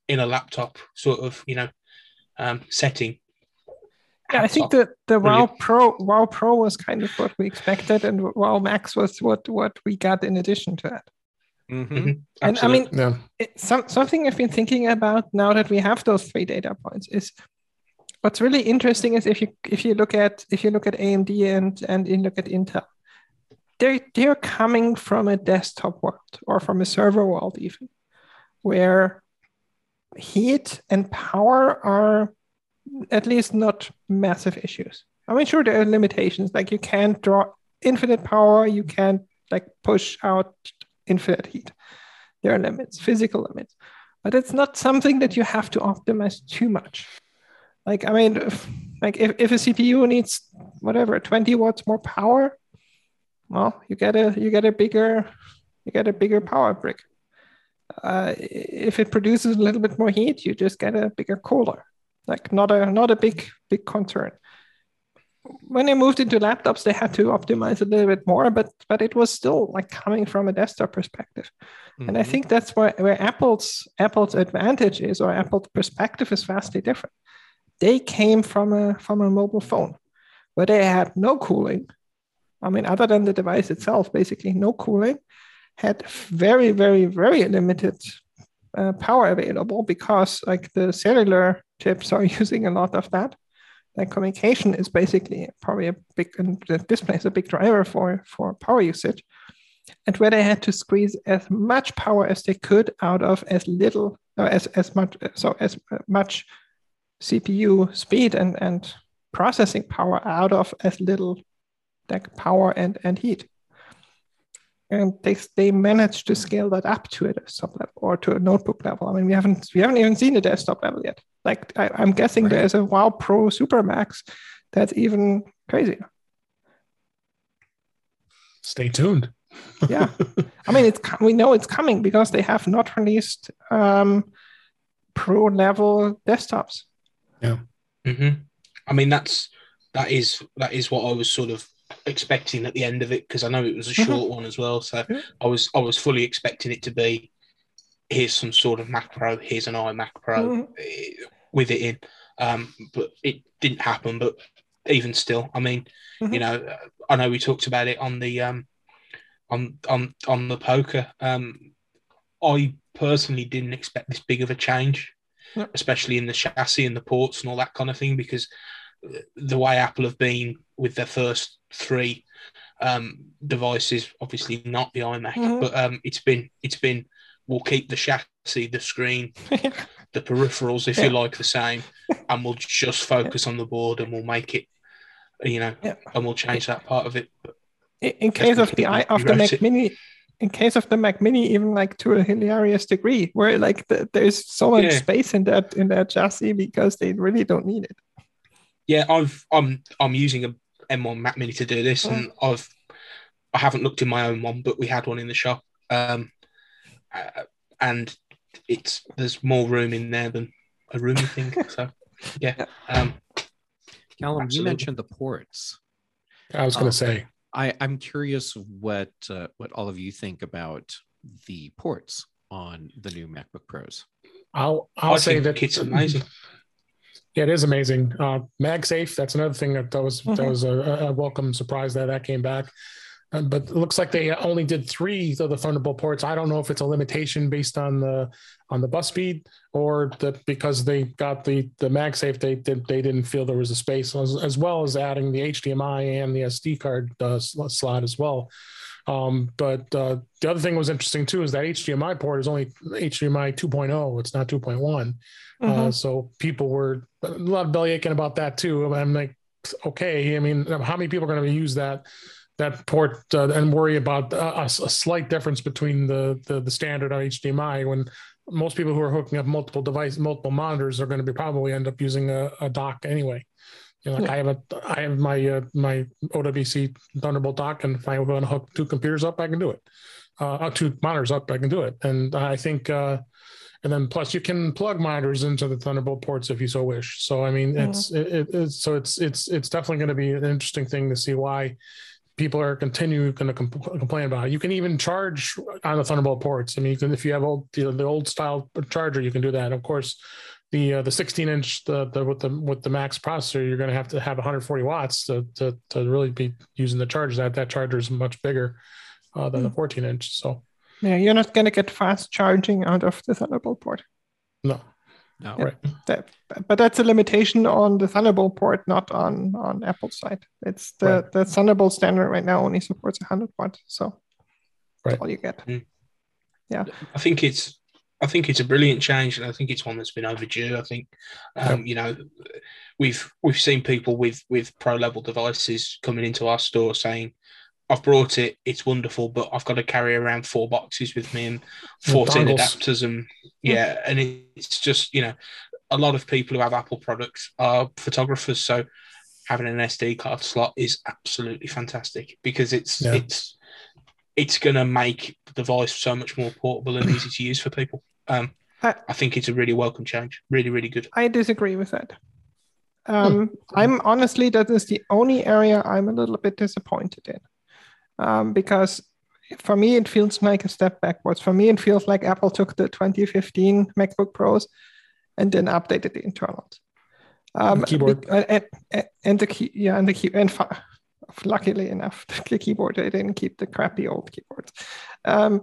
in a laptop sort of, you know, um, setting. Yeah, I think that the WoW Pro WoW Pro was kind of what we expected, and WoW Max was what what we got in addition to that. Mm-hmm. Mm-hmm. And I mean, Yeah. it, some, something I've been thinking about now that we have those three data points is what's really interesting is if you if you look at if you look at A M D and and you look at Intel, they're they're coming from a desktop world or from a server world even, where heat and power are at least not massive issues. I mean, sure, there are limitations. Like you can't draw infinite power, you can't like push out infinite heat. There are limits, physical limits, but it's not something that you have to optimize too much. Like, I mean, if, like if, if a C P U needs whatever twenty watts more power, well, you get a you get a bigger you get a bigger power brick. Uh, if it produces a little bit more heat, you just get a bigger cooler. Like not a not a big big concern. When they moved into laptops, they had to optimize a little bit more, but but it was still like coming from a desktop perspective. Mm-hmm. And I think that's where, where Apple's Apple's advantage is, or Apple's perspective is vastly different. They came from a from a mobile phone where they had no cooling. I mean, other than the device itself, basically no cooling, had very, very, very limited uh, power available because like the cellular chips are using a lot of that. Like communication is basically probably a big, and the display is a big driver for, for power usage. And where they had to squeeze as much power as they could out of as little, or as, as much, so as much C P U speed and, and processing power out of as little like power and, and heat. And they, they managed to scale that up to a desktop level or to a notebook level. I mean, we haven't we haven't even seen a desktop level yet. Like I, I'm guessing right. There's a WoW Pro Supermax that's even crazier. Stay tuned. Yeah, I mean, it's we know it's coming because they have not released um, pro level desktops. Yeah. Mm-hmm. I mean, that's that is that is what I was sort of expecting at the end of it, because I know it was a short mm-hmm. one as well. So yeah. I was I was fully expecting it to be, here's some sort of Mac Pro, here's an iMac Pro mm-hmm. with it in. Um, but it didn't happen. But even still, I mean, mm-hmm. you know, I know we talked about it on the um, on on on the poker. Um, I personally didn't expect this big of a change, yep. especially in the chassis and the ports and all that kind of thing, because the way Apple have been with their first three um, devices, obviously not the iMac, mm-hmm. but um, it's been it's been we'll keep the chassis, the screen, the peripherals, if yeah. you like, the same, and we'll just focus yeah. on the board and we'll make it, you know, yeah. and we'll change that part of it. But in case of the i of the Mac it. Mini, in case of the Mac Mini, even like to a hilarious degree, where like the, there's so much yeah. space in that in that chassis because they really don't need it. Yeah, I've I'm I'm using a M one Mac Mini to do this, mm. and I've I haven't looked in my own one, but we had one in the shop, um, uh, and it's there's more room in there than a roomy thing. So yeah, um, Callum, absolutely. You mentioned the ports. I was going to um, say. I, I'm curious what uh, what all of you think about the ports on the new MacBook Pros. I'll I'll I say that it's amazing. Yeah, it is amazing. Uh, MagSafe, that's another thing that, that was mm-hmm. that was a, a welcome surprise that that came back. Uh, but it looks like they only did three of the Thunderbolt ports. I don't know if it's a limitation based on the on the bus speed or the, because they got the the MagSafe, they did they didn't feel there was a space, as, as well as adding the H D M I and the S D card uh, slot as well. Um, but uh, the other thing was interesting too is that H D M I port is only H D M I two point oh. It's not two point one. Mm-hmm. Uh, so people were a lot of belly aching about that too. I'm like, okay, I mean, how many people are going to use that? that port uh, and worry about a, a slight difference between the, the the standard H D M I when most people who are hooking up multiple devices, multiple monitors are going to be probably end up using a, a dock anyway. You know, like yeah. I have a I have my uh, my O W C Thunderbolt dock, and if I want to hook two computers up, I can do it. Uh, two monitors up, I can do it. And I think, uh, and then plus you can plug monitors into the Thunderbolt ports if you so wish. So I mean, mm-hmm. it's it, it's so it's it's it's definitely going to be an interesting thing to see why people are continue going to comp- complain about it. You can even charge on the Thunderbolt ports. I mean, you can, if you have old you know, the old style charger, you can do that. And of course, the uh, the sixteen inch the, the with the with the Max processor, you're going to have to have one hundred forty watts to to, to really be using the charger. That that charger is much bigger uh, than mm. the fourteen inch. So yeah, you're not going to get fast charging out of the Thunderbolt port. No. No, yeah, right. That, but that's a limitation on the Thunderbolt port, not on on Apple's side. It's the right. the Thunderbolt standard right now only supports one hundred watt, so that's right. all you get. Mm. Yeah, I think it's I think it's a brilliant change, and I think it's one that's been overdue. I think um, yeah. you know we've we've seen people with with pro level devices coming into our store saying, I've brought it, it's wonderful, but I've got to carry around four boxes with me and fourteen adapters. And yeah, and it's just, you know, a lot of people who have Apple products are photographers. So having an S D card slot is absolutely fantastic because it's, yeah. it's, it's going to make the device so much more portable and easy to use for people. Um, I, I think it's a really welcome change. Really, really good. I disagree with that. Um, hmm. I'm honestly, that is the only area I'm a little bit disappointed in. Um, because for me, it feels like a step backwards. For me, it feels like Apple took the twenty fifteen MacBook Pros and then updated the internals. Um, the keyboard. And, and, and the key, yeah, and the key, and fa- luckily enough, the keyboard, they didn't keep the crappy old keyboards. Um,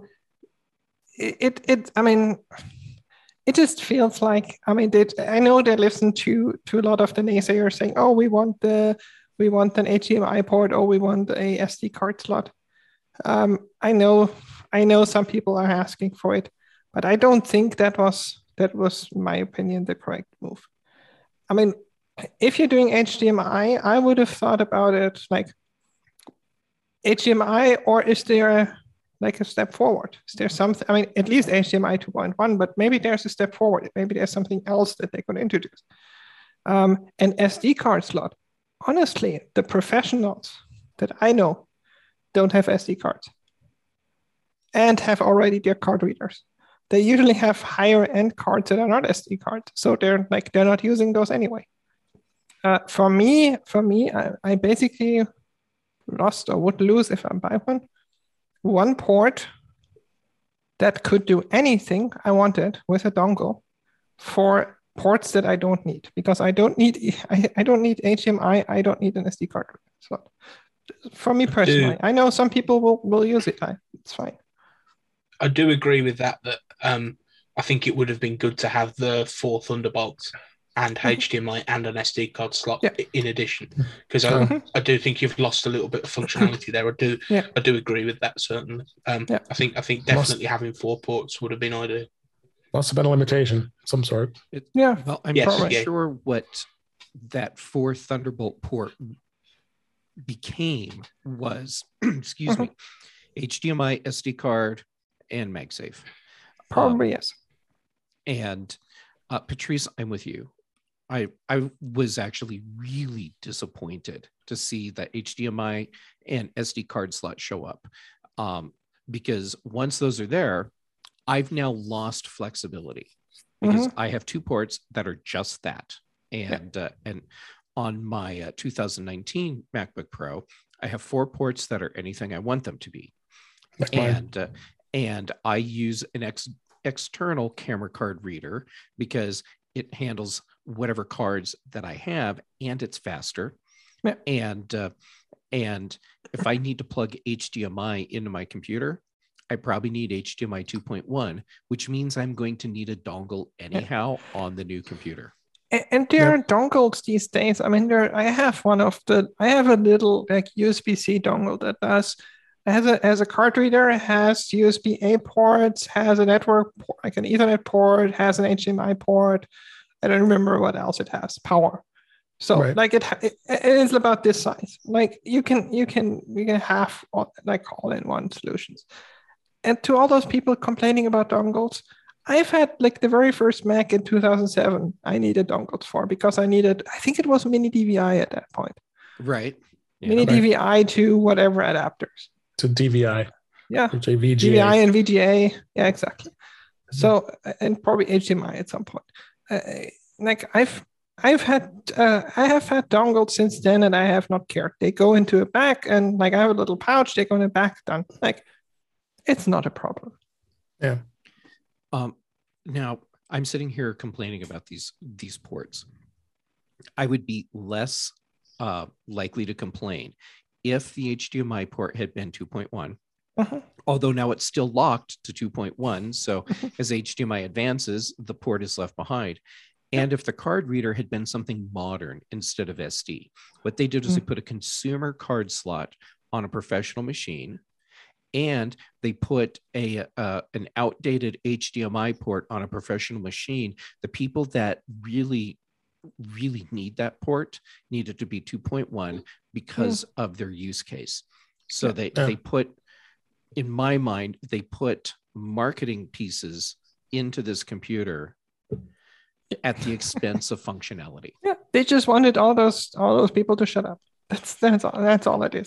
it, it, I mean, it just feels like, I mean, they, I know they listen to to a lot of the naysayers saying, oh, we want the We want an H D M I port, or we want a S D card slot. Um, I know, I know some people are asking for it, but I don't think that was that was, in my opinion, the correct move. I mean, if you're doing H D M I, I would have thought about it like H D M I, or is there like a step forward? Is there something? I mean, at least H D M I two point one, but maybe there's a step forward. Maybe there's something else that they could introduce. Um, an S D card slot. Honestly, the professionals that I know don't have S D cards and have already their card readers. They usually have higher end cards that are not S D cards, so they're like they're not using those anyway. Uh, for me, for me, I, I basically lost or would lose if I buy one. One port that could do anything I wanted with a dongle for ports that I don't need, because I don't need I, I don't need H D M I, I don't need an S D card slot. For me personally, I, I know some people will, will use it. I, it's fine. I do agree with that. That um, I think it would have been good to have the four Thunderbolts and mm-hmm. H D M I and an S D card slot yeah. in addition, because I, mm-hmm. I do think you've lost a little bit of functionality there. I do yeah. I do agree with that certainly. Um, yeah. I think I think definitely having four ports would have been ideal. Must have been a limitation of some sort. It, yeah. Well, I'm yes, not yeah. sure what that fourth Thunderbolt port became was, excuse uh-huh. me, H D M I, S D card, and MagSafe. Probably, um, yes. And uh, Patrice, I'm with you. I I was actually really disappointed to see that H D M I and S D card slot show up. Um, because once those are there, I've now lost flexibility because mm-hmm. I have two ports that are just that. And yeah. uh, and on my uh, two thousand nineteen MacBook Pro, I have four ports that are anything I want them to be. That's and uh, and I use an ex- external camera card reader because it handles whatever cards that I have, and it's faster. Yeah. And uh, and if I need to plug H D M I into my computer, I probably need H D M I two point one, which means I'm going to need a dongle anyhow yeah. on the new computer. And, and there yep. are dongles these days. I mean, there. I have one of the. I have a little like U S B C dongle that does has a has a card reader, has U S B A ports, has a network port, like an Ethernet port, has an H D M I port. I don't remember what else it has. Power. So right. like it, it, it is about this size. Like you can you can you can have all, like all-in-one solutions. And to all those people complaining about dongles, I've had like the very first Mac in two thousand seven. I needed dongles for because I needed. I think it was mini D V I at that point. Right. Yeah, mini right. D V I to whatever adapters. To D V I. Yeah. Which a V G A. D V I and V G A. Yeah, exactly. So and probably H D M I at some point. Uh, like I've I've had uh, I have had dongles since then, and I have not cared. They go into a bag, and like I have a little pouch. They go in a bag. Done. Like it's not a problem. Yeah. Um. Now I'm sitting here complaining about these these ports. I would be less uh, likely to complain if the H D M I port had been two point one. Uh-huh. Although now it's still locked to two point one. So as H D M I advances, the port is left behind. And if the card reader had been something modern instead of S D, what they did is Mm. they put a consumer card slot on a professional machine, and they put a uh, an outdated H D M I port on a professional machine. The people that really, really need that port need it to be two point one because of their use case. So they, Yeah. they put, in my mind, they put marketing pieces into this computer at the expense of functionality. Yeah, they just wanted all those all those people to shut up. That's that's all. That's all it is.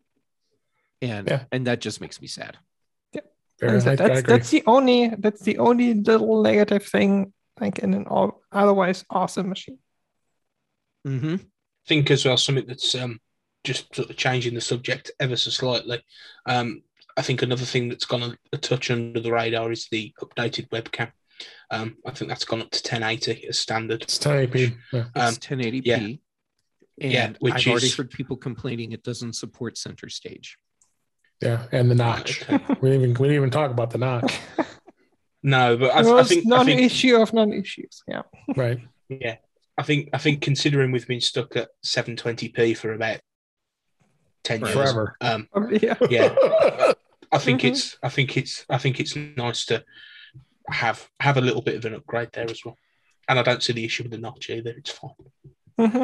And Yeah. and that just makes me sad. Fair, Like I I, said, I that's agree. that's the only that's the only little negative thing like in an all otherwise awesome machine. Mm-hmm. I think as well something that's um, just sort of changing the subject ever so slightly. Um, I think another thing that's gone a, a touch under the radar is the updated webcam. Um, I think that's gone up to ten eighty as standard. It's ten eighty p. Yeah. It's Um, ten eighty p. yeah. And Yeah, which I've already is- heard people complaining it doesn't support center stage. Yeah, and the notch. Okay. we didn't even we didn't even talk about the notch. No, but I, It I was think I think non-issue of non-issues. Yeah. Right. yeah, I think I think considering we've been stuck at seven twenty p for about ten years, Forever. um, Um, yeah. yeah, I think Mhm. it's I think it's I think it's nice to have have a little bit of an upgrade there as well. And I don't see the issue with the notch either. It's fine. Mhm.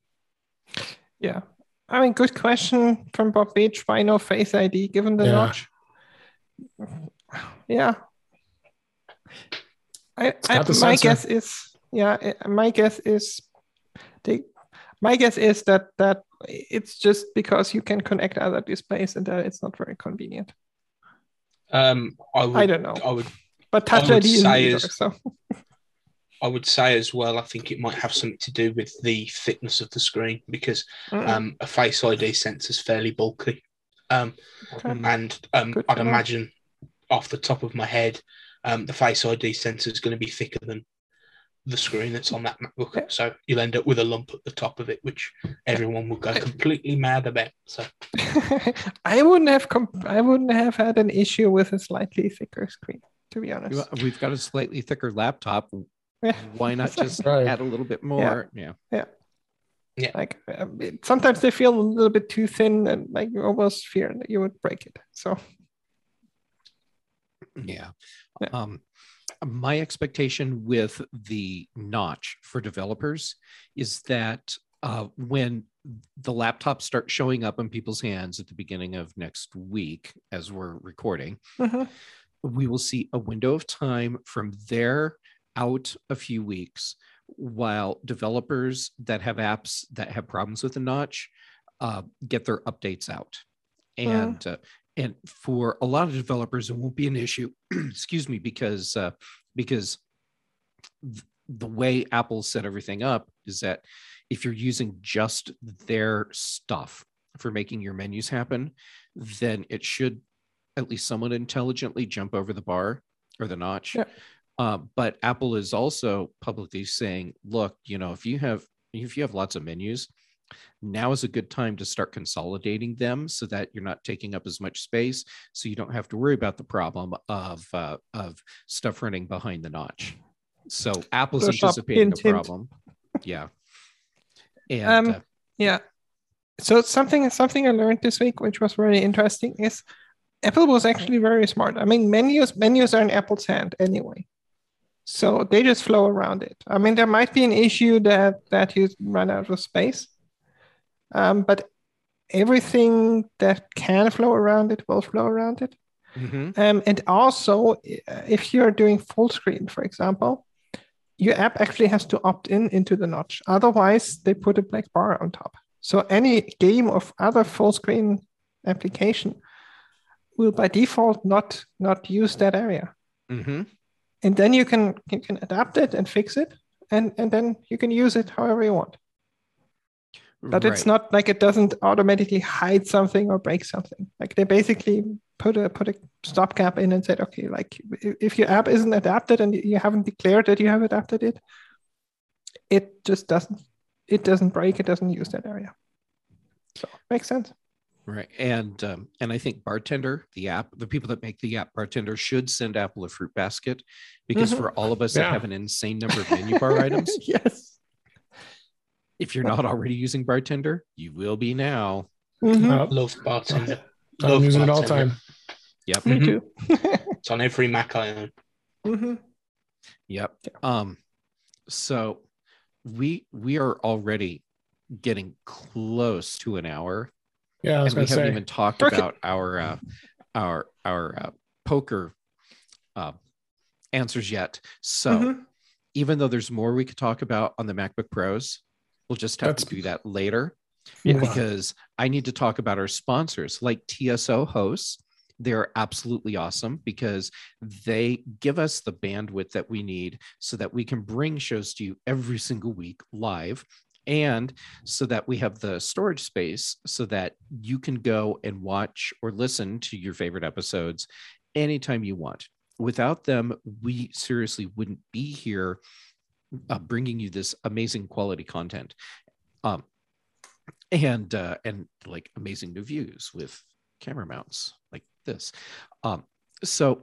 Yeah. I mean, good question from Bob Beach. Why no Face I D given the Yeah. notch? Yeah. I, got I the my sensor. guess is yeah. I- My guess is they. My guess is that that it's just because you can connect other displays and that it's not very convenient. Um, I would I don't know, I would but Touch I would I D isn't say either. is- So I would say as well. I think it might have something to do with the thickness of the screen because mm, um, a Face I D sensor is fairly bulky. Um, okay. and um, Good to I'd know. imagine off the top of my head, um, the Face I D sensor is going to be thicker than the screen that's on that MacBook. Yeah. So you'll end up with a lump at the top of it, which everyone will go completely mad about. So I wouldn't have comp- I wouldn't have had an issue with a slightly thicker screen, to be honest. We've got a slightly thicker laptop. Yeah. Why not just Right. add a little bit more? Yeah. Like um, it- sometimes they feel a little bit too thin, and like you almost fear that you would break it. So Yeah. Yeah. Um, my expectation with the notch for developers is that uh, when the laptops start showing up in people's hands at the beginning of next week, as we're recording, mhm. we will see a window of time from there out a few weeks while developers that have apps that have problems with the notch uh, get their updates out. And uh, and for a lot of developers, it won't be an issue. Excuse me, because uh, because th- the way Apple set everything up is that if you're using just their stuff for making your menus happen, then it should at least somewhat intelligently jump over the bar or the notch. Yeah. Uh, but Apple is also publicly saying, look, you know, if you have if you have lots of menus, now is a good time to start consolidating them so that you're not taking up as much space, so you don't have to worry about the problem of uh, of stuff running behind the notch. So Apple's Photoshop, anticipating hint, a hint. problem. Yeah. And Um, uh, Yeah. So something something I learned this week, which was really interesting, is Apple was actually very smart. I mean, menus menus are in Apple's hand anyway, so they just flow around it. I mean, there might be an issue that that you run out of space, um, but everything that can flow around it will flow around it. mhm. Um, and also, uh, if you're doing full screen, for example, your app actually has to opt in into the notch. Otherwise, they put a black bar on top. So any game of other full screen application will by default not, not use that area. Mhm. And then you can you can adapt it and fix it. and and then you can use it however you want. But Right. it's not like it doesn't automatically hide something or break something. Like they basically put a put a stopgap in and said, okay, like if your app isn't adapted and you haven't declared that you have adapted it, it just doesn't it doesn't break. It doesn't use that area. So makes sense. Right. And um, and I think Bartender, the app, the people that make the app Bartender should send Apple a fruit basket, because Mhm. for all of us Yeah. that have an insane number of menu bar items, Yes. if you're not already using Bartender, you will be now. Mhm. Uh, Love bartender. Love I'm using it all the bartender. time. Yep. Me Mhm. too. It's on every Mac I own. Mhm. Yep. Um, so we we are already getting close to an hour, Yeah, I was and we gonna haven't say. even talked Okay. about our uh, our our uh, poker uh, answers yet. So Mhm. even though there's more we could talk about on the MacBook Pros, we'll just have That's- to do that later, Yeah. Move on. because I need to talk about our sponsors like T S O hosts. They're absolutely awesome because they give us the bandwidth that we need so that we can bring shows to you every single week live, and so that we have the storage space so that you can go and watch or listen to your favorite episodes anytime you want. Without them, we seriously wouldn't be here uh, bringing you this amazing quality content. Um, and uh, and like amazing new views with camera mounts like this. Um, so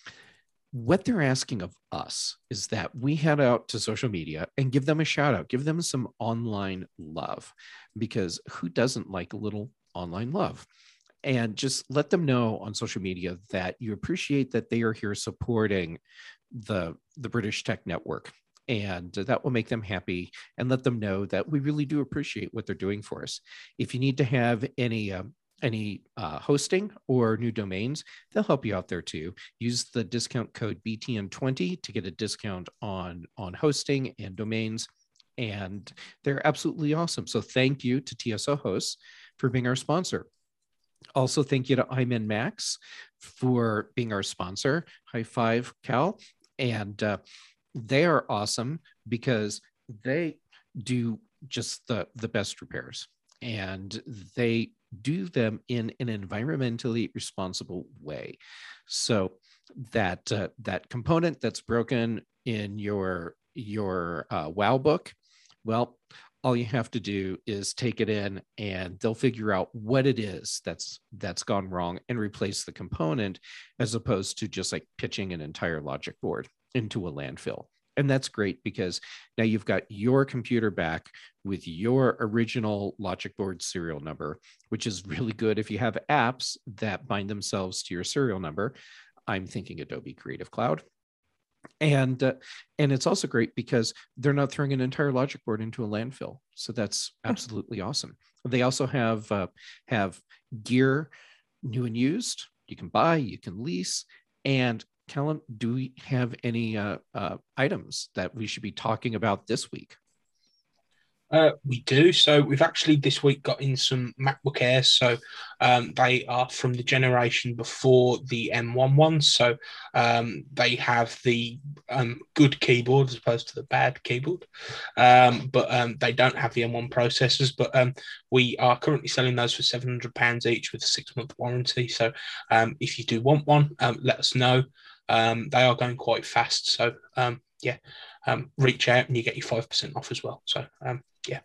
what they're asking of us is that we head out to social media and give them a shout out, give them some online love, because who doesn't like a little online love? And just let them know on social media that you appreciate that they are here supporting the the British Tech Network, and that will make them happy, and let them know that we really do appreciate what they're doing for us. If you need to have any um, any uh, hosting or new domains, they'll help you out there too. Use the discount code B T N twenty to get a discount on on hosting and domains, and they're absolutely awesome. So thank you to T S O Hosts for being our sponsor. Also, thank you to iMin Max for being our sponsor. High five, Cal. And uh, they are awesome because they do just the, the best repairs, and they do them in an environmentally responsible way. So that uh, that component that's broken in your your uh, WoW book, well, all you have to do is take it in and they'll figure out what it is that's that's gone wrong and replace the component, as opposed to just like pitching an entire logic board into a landfill. And that's great because now you've got your computer back with your original logic board serial number, which is really good if you have apps that bind themselves to your serial number. I'm thinking Adobe Creative Cloud. And uh, and it's also great because they're not throwing an entire logic board into a landfill. So that's absolutely awesome. They also have uh, have gear, new and used. You can buy, you can lease. And Kellen, do we have any uh, uh, items that we should be talking about this week? Uh, we do. So we've actually this week got in some MacBook Airs. So um, they are from the generation before the M one ones. So um, they have the um, good keyboard as opposed to the bad keyboard. Um, but um, they don't have the M one processors. But um, we are currently selling those for seven hundred pounds each with a six-month warranty. So um, if you do want one, um, let us know. Um, they are going quite fast. So um, yeah, um, reach out and you get your five percent off as well. So um, yeah.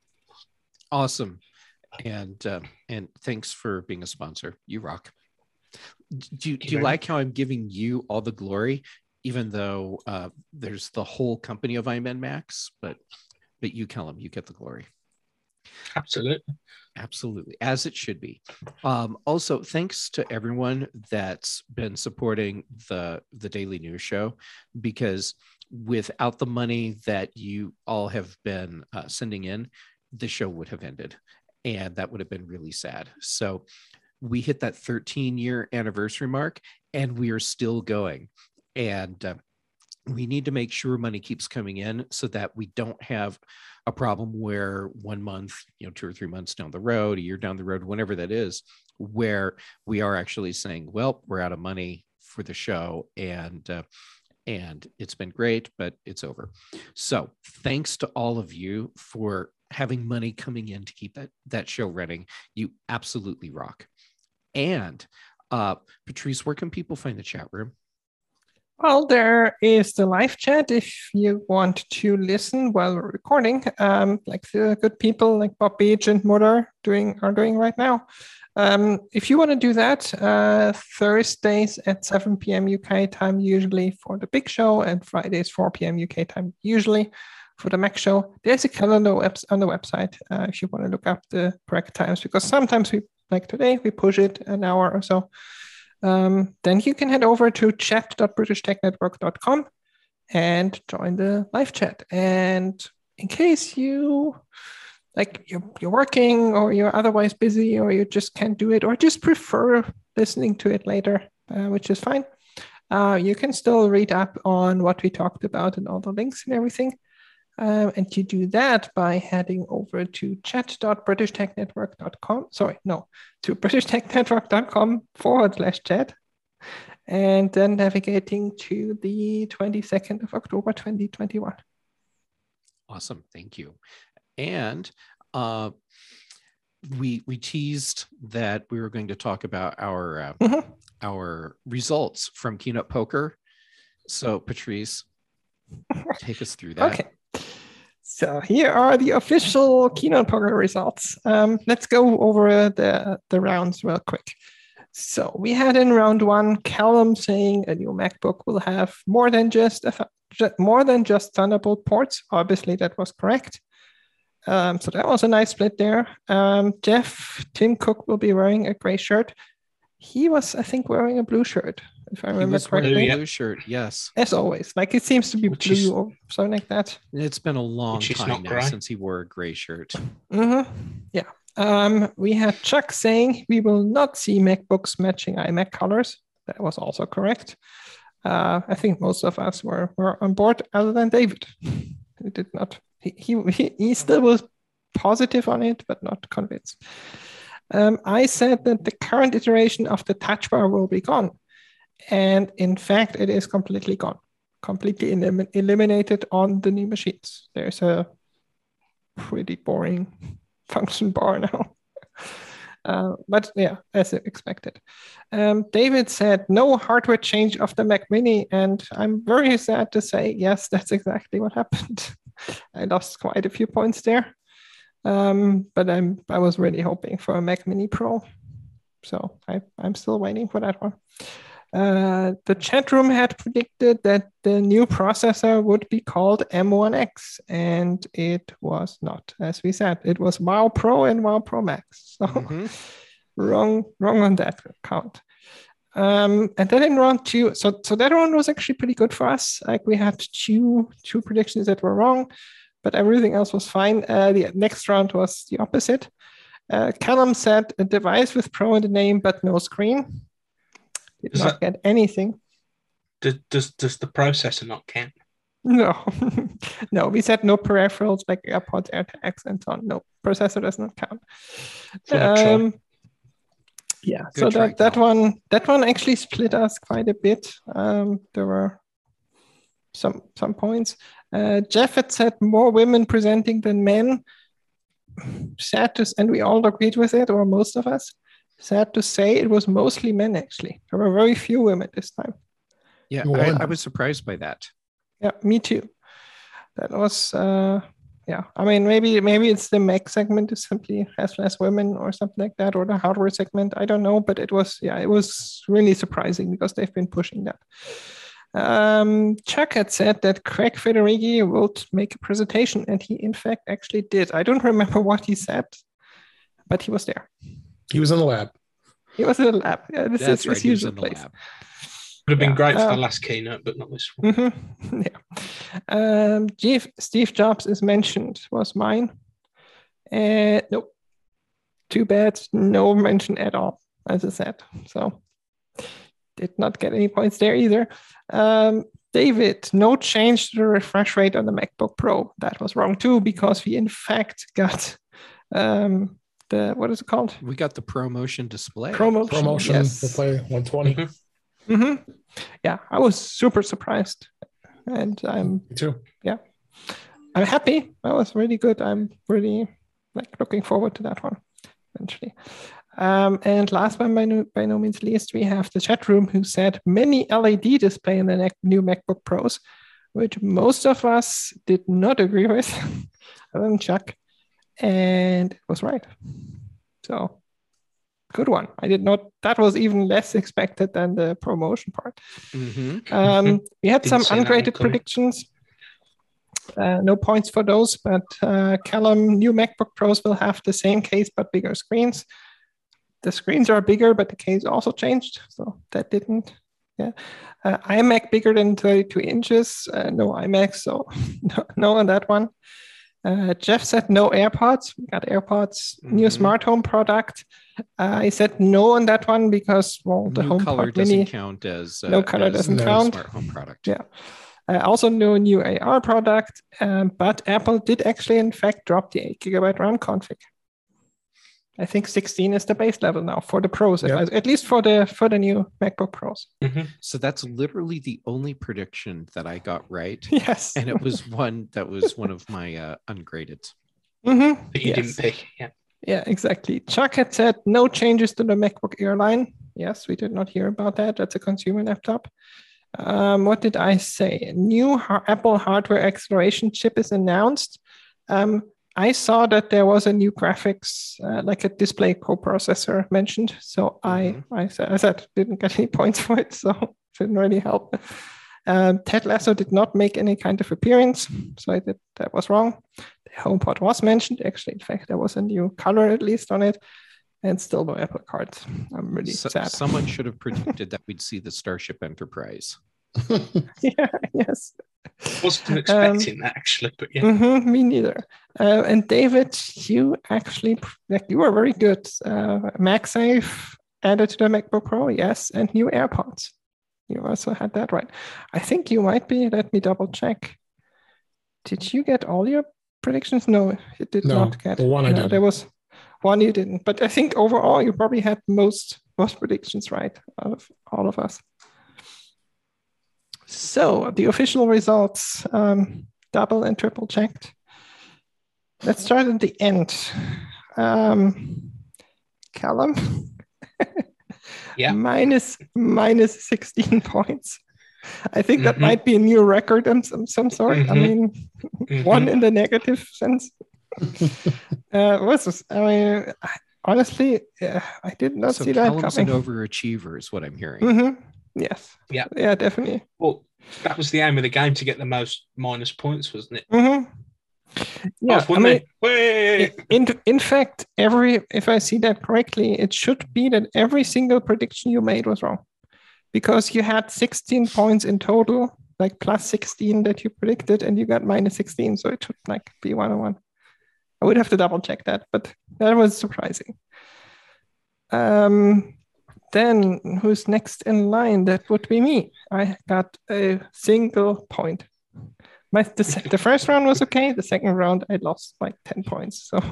Awesome. And uh, and thanks for being a sponsor. You rock. Do you, do you like how I'm giving you all the glory, even though uh, there's the whole company of iMin Max, but but you, Callum, you get the glory. Absolutely. Absolutely, as it should be. Um, also, thanks to everyone that's been supporting the the Daily News Show, because without the money that you all have been uh, sending in, the show would have ended, and that would have been really sad. So we hit that thirteen year anniversary mark, and we are still going. And uh, we need to make sure money keeps coming in so that we don't have a problem where one month, you know, two or three months down the road, a year down the road, whenever that is, where we are actually saying, well, we're out of money for the show, and uh, and it's been great, but it's over. So thanks to all of you for having money coming in to keep that, that show running. You absolutely rock. And uh, Patrice, where can people find the chat room? Well, there is the live chat if you want to listen while we're recording, um, like the good people like Bob Beach and Mutter doing are doing right now. Um, if you want to do that, uh, Thursdays at seven p.m. U K time usually for the big show, and Fridays four p.m. U K time usually for the Mac show. There's a calendar on the website uh, if you want to look up the correct times, because sometimes we, like today, we push it an hour or so. Um, then you can head over to chat dot british tech network dot com and join the live chat. And in case you like you're, you're working or you're otherwise busy or you just can't do it or just prefer listening to it later, uh, which is fine, uh, you can still read up on what we talked about and all the links and everything. Um, and you do that by heading over to chat dot british tech network dot com. Sorry, no, to british tech network dot com forward slash chat. And then navigating to the twenty-second of October, twenty twenty-one. Awesome. Thank you. And uh, we we teased that we were going to talk about our uh, mm-hmm. our results from Keynote Poker. So, Patrice, take us through that. Okay. So here are the official Keynote Poker results. Um, let's go over the, the rounds real quick. So we had in round one, Callum saying a new MacBook will have more than just a, more than just Thunderbolt ports. Obviously, that was correct. Um, so that was a nice split there. Um, Jeff, Tim Cook will be wearing a gray shirt. He was, I think, wearing a blue shirt, if I remember he was correctly. Wearing a blue shirt, yes. As always, like it seems to be Which blue is, or something like that. It's been a long Which time now gray. since he wore a gray shirt. Mm-hmm. Yeah. Um, we had Chuck saying we will not see MacBooks matching iMac colors. That was also correct. Uh, I think most of us were, were on board, other than David. He did not. He, he, he still was positive on it, but not convinced. Um, I said that the current iteration of the Touch Bar will be gone. And in fact, it is completely gone, completely elim- eliminated on the new machines. There's a pretty boring function bar now. uh, but yeah, as expected. Um, David said no hardware change of the Mac Mini. And I'm very sad to say, yes, that's exactly what happened. I lost quite a few points there. Um, but I'm I was really hoping for a Mac Mini Pro, so I, I'm still waiting for that one. Uh, the chat room had predicted that the new processor would be called M one X, and it was not. As we said, it was Wow Pro and Wow Pro Max. So mm-hmm. wrong, wrong on that count. Um, and then in round two, so so that one was actually pretty good for us. Like we had two two predictions that were wrong, but everything else was fine. Uh, the next round was the opposite. Uh, Callum said a device with Pro in the name, but no screen. Did does not that, get anything. Does, does does the processor not count? No, no. We said no peripherals like AirPods, AirTags, and so on. No, processor does not count. Um, yeah. Good so try, that that one that one actually split us quite a bit. Um, there were some some points. Uh, Jeff had said more women presenting than men. Sad to, and we all agreed with it, or most of us. Sad to say, it was mostly men, actually. There were very few women this time. Yeah, I, I was surprised by that. Yeah, me too. That was, uh, yeah. I mean, maybe maybe it's the Mac segment is simply has less women or something like that, or the hardware segment. I don't know, but it was, yeah, it was really surprising because they've been pushing that. Um, Chuck had said that Craig Federighi will make a presentation, and he, in fact, actually did. I don't remember what he said, but he was there. He was in the lab. He was in the lab. Yeah, this That's is right. his He was usual in the place. lab. Would have been yeah. great for uh, the last keynote, but not this one. Mm-hmm. Yeah. Um, Jeff, Steve Jobs is mentioned. Was mine. Uh, nope. Too bad. No mention at all, as I said. So did not get any points there either. Um, David, no change to the refresh rate on the MacBook Pro. That was wrong too, because we in fact got um, the, what is it called? We got the ProMotion display. ProMotion, ProMotion yes. display one twenty. Mm-hmm. Mm-hmm. Yeah, I was super surprised, and I'm Me too. Yeah, I'm happy. That was really good. I'm really like looking forward to that one eventually. Um, and last but by no, by no means least, we have the chat room who said many L E D display in the ne- new MacBook Pros, which most of us did not agree with, other than Chuck, and it was right. So good one. I did not. That was even less expected than the promotion part. Mm-hmm. Um, we had Didn't some see that one ungraded coming. predictions. Uh, no points for those, but uh, Callum, new MacBook Pros will have the same case but bigger screens. The screens are bigger, but the case also changed, so that didn't. Yeah, uh, iMac bigger than thirty-two inches. Uh, no iMac, so no, no on that one. Uh, Jeff said no AirPods. We got AirPods. New Mhm. smart home product. Uh, I said no on that one because well, the New HomePod color doesn't Mini. count as uh, No color as doesn't a count. smart home product. Yeah. Uh, also no new A R product, um, but Apple did actually in fact drop the eight gigabyte RAM config. I think sixteen is the base level now for the pros, Yeah. at least for the for the new MacBook Pros. Mhm. So that's literally the only prediction that I got right, Yes. and it was one that was one of my uh, ungraded. Mm-hmm. That you Yes. didn't pick. Yeah. Yeah, exactly. Chuck had said no changes to the MacBook Air line. Yes, we did not hear about that. That's a consumer laptop. Um, what did I say? New ha- Apple hardware acceleration chip is announced. Um, I saw that there was a new graphics, uh, like a display coprocessor mentioned. So Mhm. I, I said, I said, didn't get any points for it, so didn't really help. Um, Ted Lasso did not make any kind of appearance, so I did, that was wrong. The HomePod was mentioned. Actually, in fact, there was a new color at least on it, and still no Apple cards. I'm really So- sad. someone should have predicted that we'd see the Starship Enterprise. Yeah, yes. Wasn't Um, expecting that actually, but yeah. Mhm, me neither. Uh, and David, you actually, like, you were very good. Uh, MagSafe added to the MacBook Pro, yes, and new AirPods. You also had that right. I think you might be. Let me double check. Did you get all your predictions? No, you did No, not get. the one I no, didn't. there was one you didn't. But I think overall you probably had most most predictions right out of all of us. So the official results, um, double and triple checked. Let's start at the end. Um, Callum, Yeah. minus minus sixteen points. I think that Mhm. might be a new record of some, some sort. I Mhm. mean, Mhm. one in the negative sense. Uh, what's this? I mean, I, honestly, uh, I did not so see that Callum's coming. an overachiever, is what I'm hearing. Mhm. Yes. Yeah. Yeah, definitely. Well, that was the aim of the game, to get the most minus points, wasn't it? hmm Yeah, I've I won mean, it. Way! in in fact, every if I see that correctly, it should be that every single prediction you made was wrong, because you had sixteen points in total, like plus sixteen that you predicted, and you got minus sixteen, so it should like be one on one. I would have to double check that, but that was surprising. Um, then who's next in line? That would be me. I got a single point. My the, se- the first round was okay. The second round I lost like ten points. So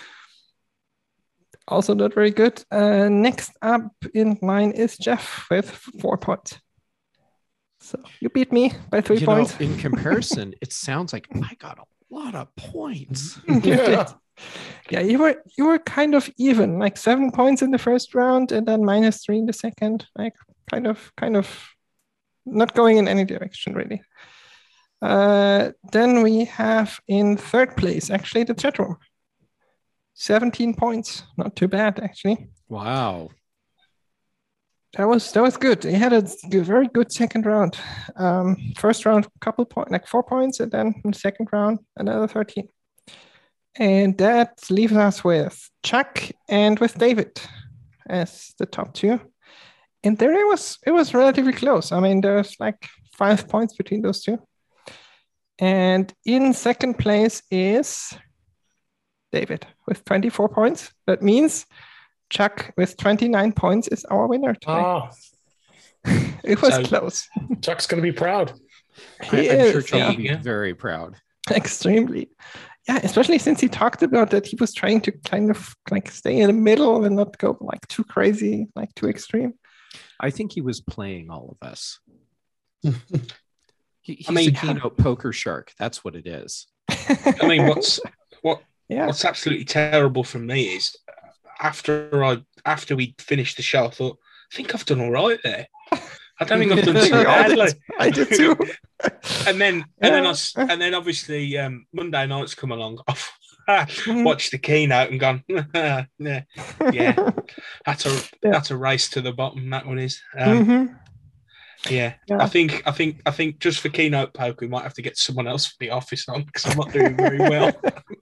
also not very good. Uh, next up in line is Jeff with four points. So you beat me by three You points. know, in comparison, it sounds like I got a lot of points. You did. Yeah. Yeah, you were you were kind of even, like seven points in the first round and then minus three in the second. Like kind of kind of not going in any direction really. Uh, then we have in third place actually the chat room. seventeen points, not too bad actually. Wow. That was that was good. He had a g- very good second round. Um, first round, couple point, like four points, and then in the second round, another thirteen. And that leaves us with Chuck and with David as the top two. And there it was. It was relatively close. I mean, there's like five points between those two. And in second place is David with twenty-four points. That means Chuck with twenty-nine points is our winner today. Ah, It was So- close. Chuck's gonna be proud. He I, I'm sure is, Chuck yeah, will be Yeah. very proud. extremely. Yeah, especially since he talked about that he was trying to kind of like stay in the middle and not go like too crazy, like too extreme. I think he was playing all of us. He, he's I mean, a keynote poker shark. That's what it is. I mean, what's what Yeah. what's absolutely terrible from me is after I after we finished the show, I thought, I think I've done all right there. I don't think I've done too We all did. badly. I did too. And then and then I Yeah. s and then obviously um, Monday night's come along. I've Mhm. watched the keynote and gone, yeah, yeah. That's a Yeah. that's a race to the bottom. That one is. Um, Mhm. Yeah. Yeah. I think I think I think just for keynote poke, we might have to get someone else from the office on because I'm not doing very well.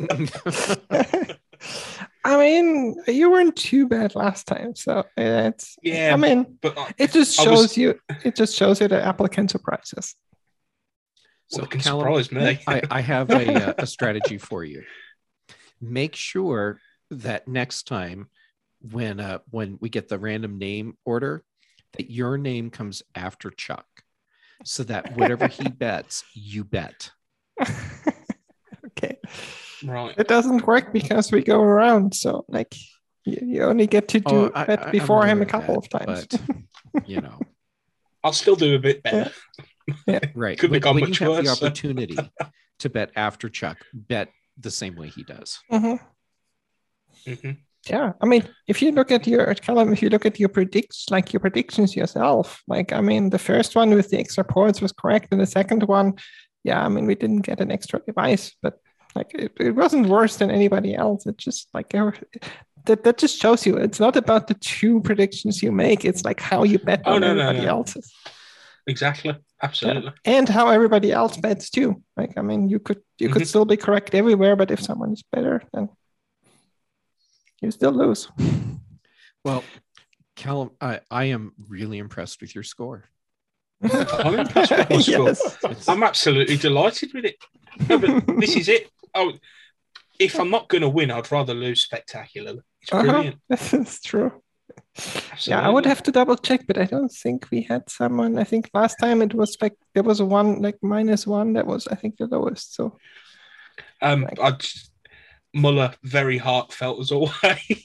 I mean, you weren't too bad last time, so it's. Yeah, I mean, but I, it just I shows was- you. It just shows you that Apple can surprise us. well, it can Callum, surprise me. I, I have a, uh, a strategy for you. Make sure that next time when uh, when we get the random name order, that your name comes after Chuck, so that whatever he bets, you bet. Okay, Right. it doesn't work because we go around. So, like, you, you only get to do Oh, I- that I- I'm before him aware a of couple that, of times. but you know, I'll still do a bit better. right? Couldn't when have gone when much you have the worse, so. opportunity to bet after Chuck, bet the same way he does. Mhm. Mhm. Yeah, I mean, if you look at your Callum, if you look at your predicts, like your predictions yourself, like I mean, the first one with the extra ports was correct, and the second one, yeah, I mean, we didn't get an extra device, but like it, it wasn't worse than anybody else. It just like uh, that that just shows you it's not about the two predictions you make; it's like how you bet Oh, on no, no, everybody no. else's. Exactly. Absolutely. And how everybody else bets too. Like I mean, you could you could Mhm. still be correct everywhere, but if someone is better, then you still lose. Well, Callum, I, I am really impressed with your score. I'm impressed with my score. Yes. I'm absolutely delighted with it. No, but this is it. Oh, if I'm not going to win, I'd rather lose spectacularly. It's Uh-huh. brilliant. This is true. Absolutely. Yeah, I would have to double check, but I don't think we had someone. I think last time it was like there was a one, like minus one. That was, I think, the lowest. So Um, Like- I just, Muller very heartfelt as always.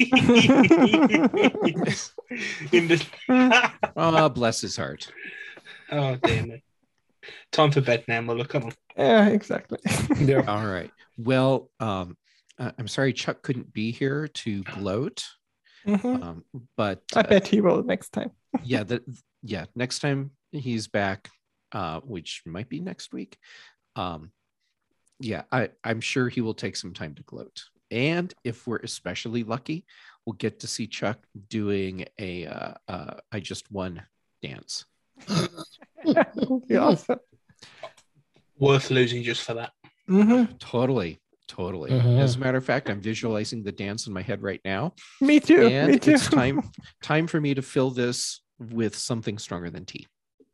In the Oh, bless his heart. oh dear me. Time for bed now, Muller. Come on. yeah, exactly. Yeah. All right. Well, um, uh, I'm sorry Chuck couldn't be here to gloat, Mhm. um, but I uh, bet he will next time. yeah, the, yeah. Next time he's back, uh, which might be next week. Um, yeah, I, I'm sure he will take some time to gloat. And if we're especially lucky, we'll get to see Chuck doing a uh, uh, I just won dance. That would be awesome. Worth losing just for that. Mhm. Totally, totally. Mhm. As a matter of fact, I'm visualizing the dance in my head right now. Me too. And me too. it's time time for me to fill this with something stronger than tea.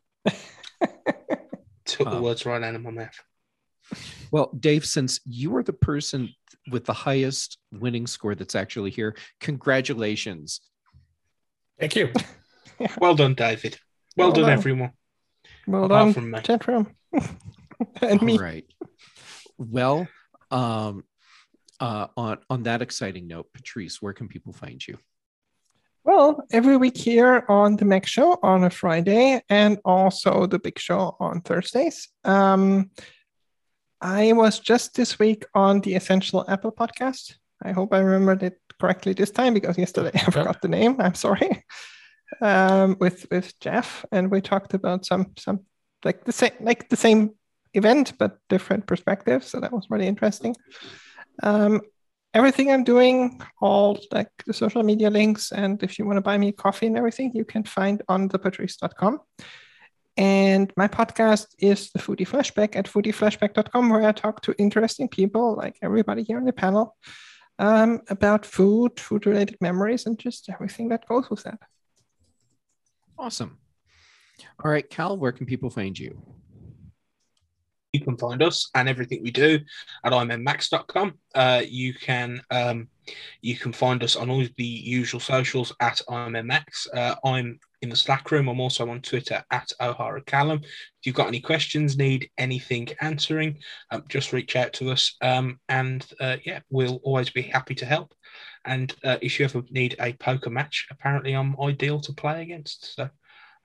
Took the Um, words right out of my mouth. Well, Dave, since you are the person with the highest winning score that's actually here, congratulations. Thank you. Well done, David. Well, Well done, done. everyone. Well apart done, from me. chat room. And All me. right. Well, um, uh, on on that exciting note, Patrice, where can people find you? Well, every week here on the Mac Show on a Friday and also the Big Show on Thursdays. Um, I was just this week on the Essential Apple podcast. I hope I remembered it correctly this time because yesterday I forgot the name. I'm sorry. Um, with with Jeff, and we talked about some some like the same like the same event but different perspectives. So that was really interesting. Um, everything I'm doing, all like the social media links, and if you want to buy me coffee and everything, you can find on the patrice dot com. And my podcast is the Foodie Flashback at foodie flashback dot com, where I talk to interesting people like everybody here on the panel um, about food, food-related memories, and just everything that goes with that. Awesome. All right, Cal, where can people find you? You can find us and everything we do at i m m max dot com. Uh, you can um, you can find us on all the usual socials at immmax. Uh, I'm in the Slack room. I'm also on Twitter at O'Hara Callum. If you've got any questions, need anything answering, um, just reach out to us. Um, and uh, yeah, we'll always be happy to help. And uh, if you ever need a poker match, apparently I'm ideal to play against. So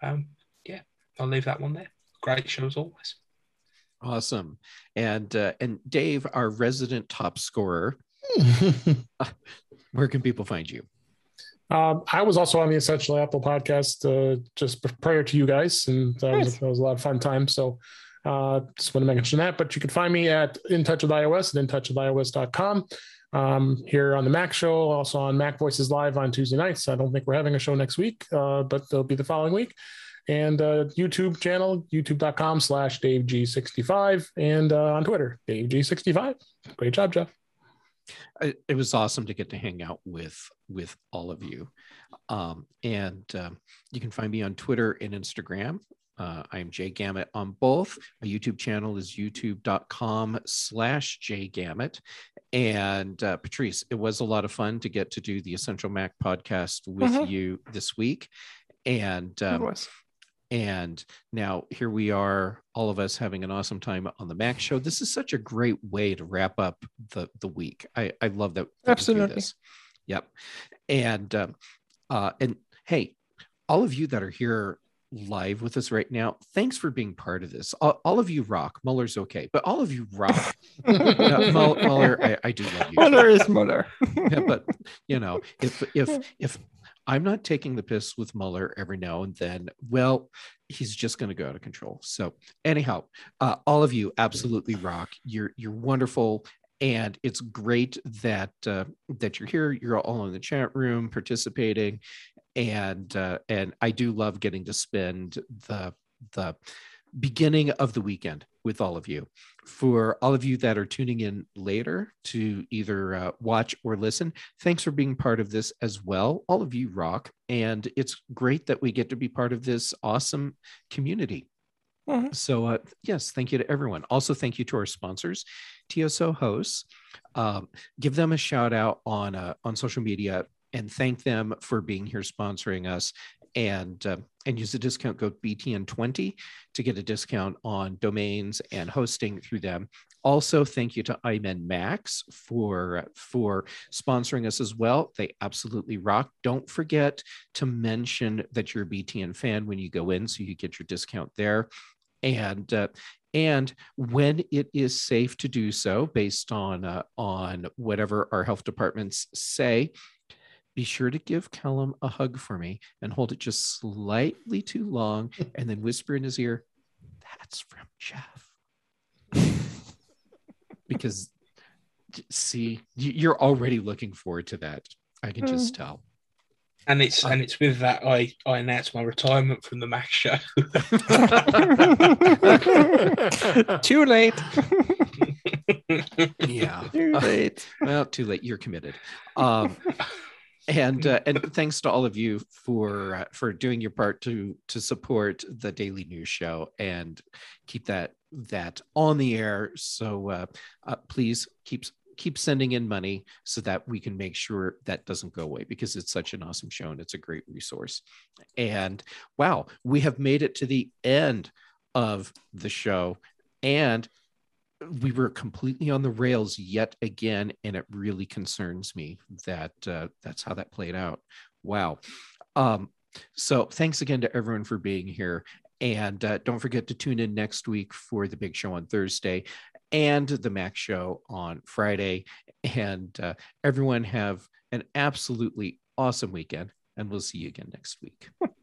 um, yeah, I'll leave that one there. Great show as always. Awesome. And uh, and Dave, our resident top scorer, where can people find you? Um, I was also on the Essential Apple podcast uh, just prior to you guys, and that, Nice. was, that was a lot of fun time. So uh, just want to mention that. But you can find me at In Touch with iOS at in touch with iOS dot com. Um, here on the Mac Show, also on Mac Voices Live on Tuesday nights. I don't think we're having a show next week, uh, but they'll be the following week. And uh, YouTube channel, youtube dot com slash Dave G sixty-five, and uh, on Twitter, Dave G sixty-five. Great job, Jeff. It was awesome to get to hang out with with all of you. Um, and um, you can find me on Twitter and Instagram. Uh, I'm Jay Gamut on both. My YouTube channel is youtube dot com slash Jay Gamut. And uh, Patrice, it was a lot of fun to get to do the Essential Mac podcast with mm-hmm. you this week. And um, it was. And now here we are, all of us having an awesome time on the Mac Show. This is such a great way to wrap up the, the week. I, I love that. that Absolutely. Yep. And, um, uh, and hey, all of you that are here live with us right now, thanks for being part of this. All, all of you rock. Muller's okay, but all of you rock. uh, Muller, I, I do love you. Muller is Muller. Yeah, but you know, if, if, if, I'm not taking the piss with Mueller every now and then, well, he's just going to go out of control. So anyhow, uh, all of you absolutely rock. You're you're wonderful. And it's great that uh, that you're here. You're all in the chat room participating. And uh, and I do love getting to spend the the beginning of the weekend with all of you. For all of you that are tuning in later to either uh, watch or listen, thanks for being part of this as well. All of you rock, and it's great that we get to be part of this awesome community. Mm-hmm. So uh, yes, thank you to everyone. Also, thank you to our sponsors, T S O hosts. Um, give them a shout out on uh, on social media and thank them for being here sponsoring us. And uh, and use the discount code B T N twenty to get a discount on domains and hosting through them. Also, thank you to iMen Max for, for sponsoring us as well. They absolutely rock. Don't forget to mention that you're a B T N fan when you go in so you get your discount there. And uh, and when it is safe to do so, based on uh, on whatever our health departments say, be sure to give Callum a hug for me and hold it just slightly too long and then whisper in his ear, "That's from Jeff." Because, see, you're already looking forward to that. I can just tell. And it's um, and it's with that I, I announced my retirement from the Mac Show. Too late. Yeah. Too late. Uh, well, too late. You're committed. Um, And uh, and thanks to all of you for uh, for doing your part to to support the Daily News Show and keep that that on the air. So uh, uh, please keep keep sending in money so that we can make sure that doesn't go away, because it's such an awesome show and it's a great resource. And wow, we have made it to the end of the show, and we were completely on the rails yet again, and it really concerns me that uh, that's how that played out. Wow. Um, so thanks again to everyone for being here, and uh, don't forget to tune in next week for the big show on Thursday and the Mac Show on Friday. And uh, everyone have an absolutely awesome weekend, and we'll see you again next week.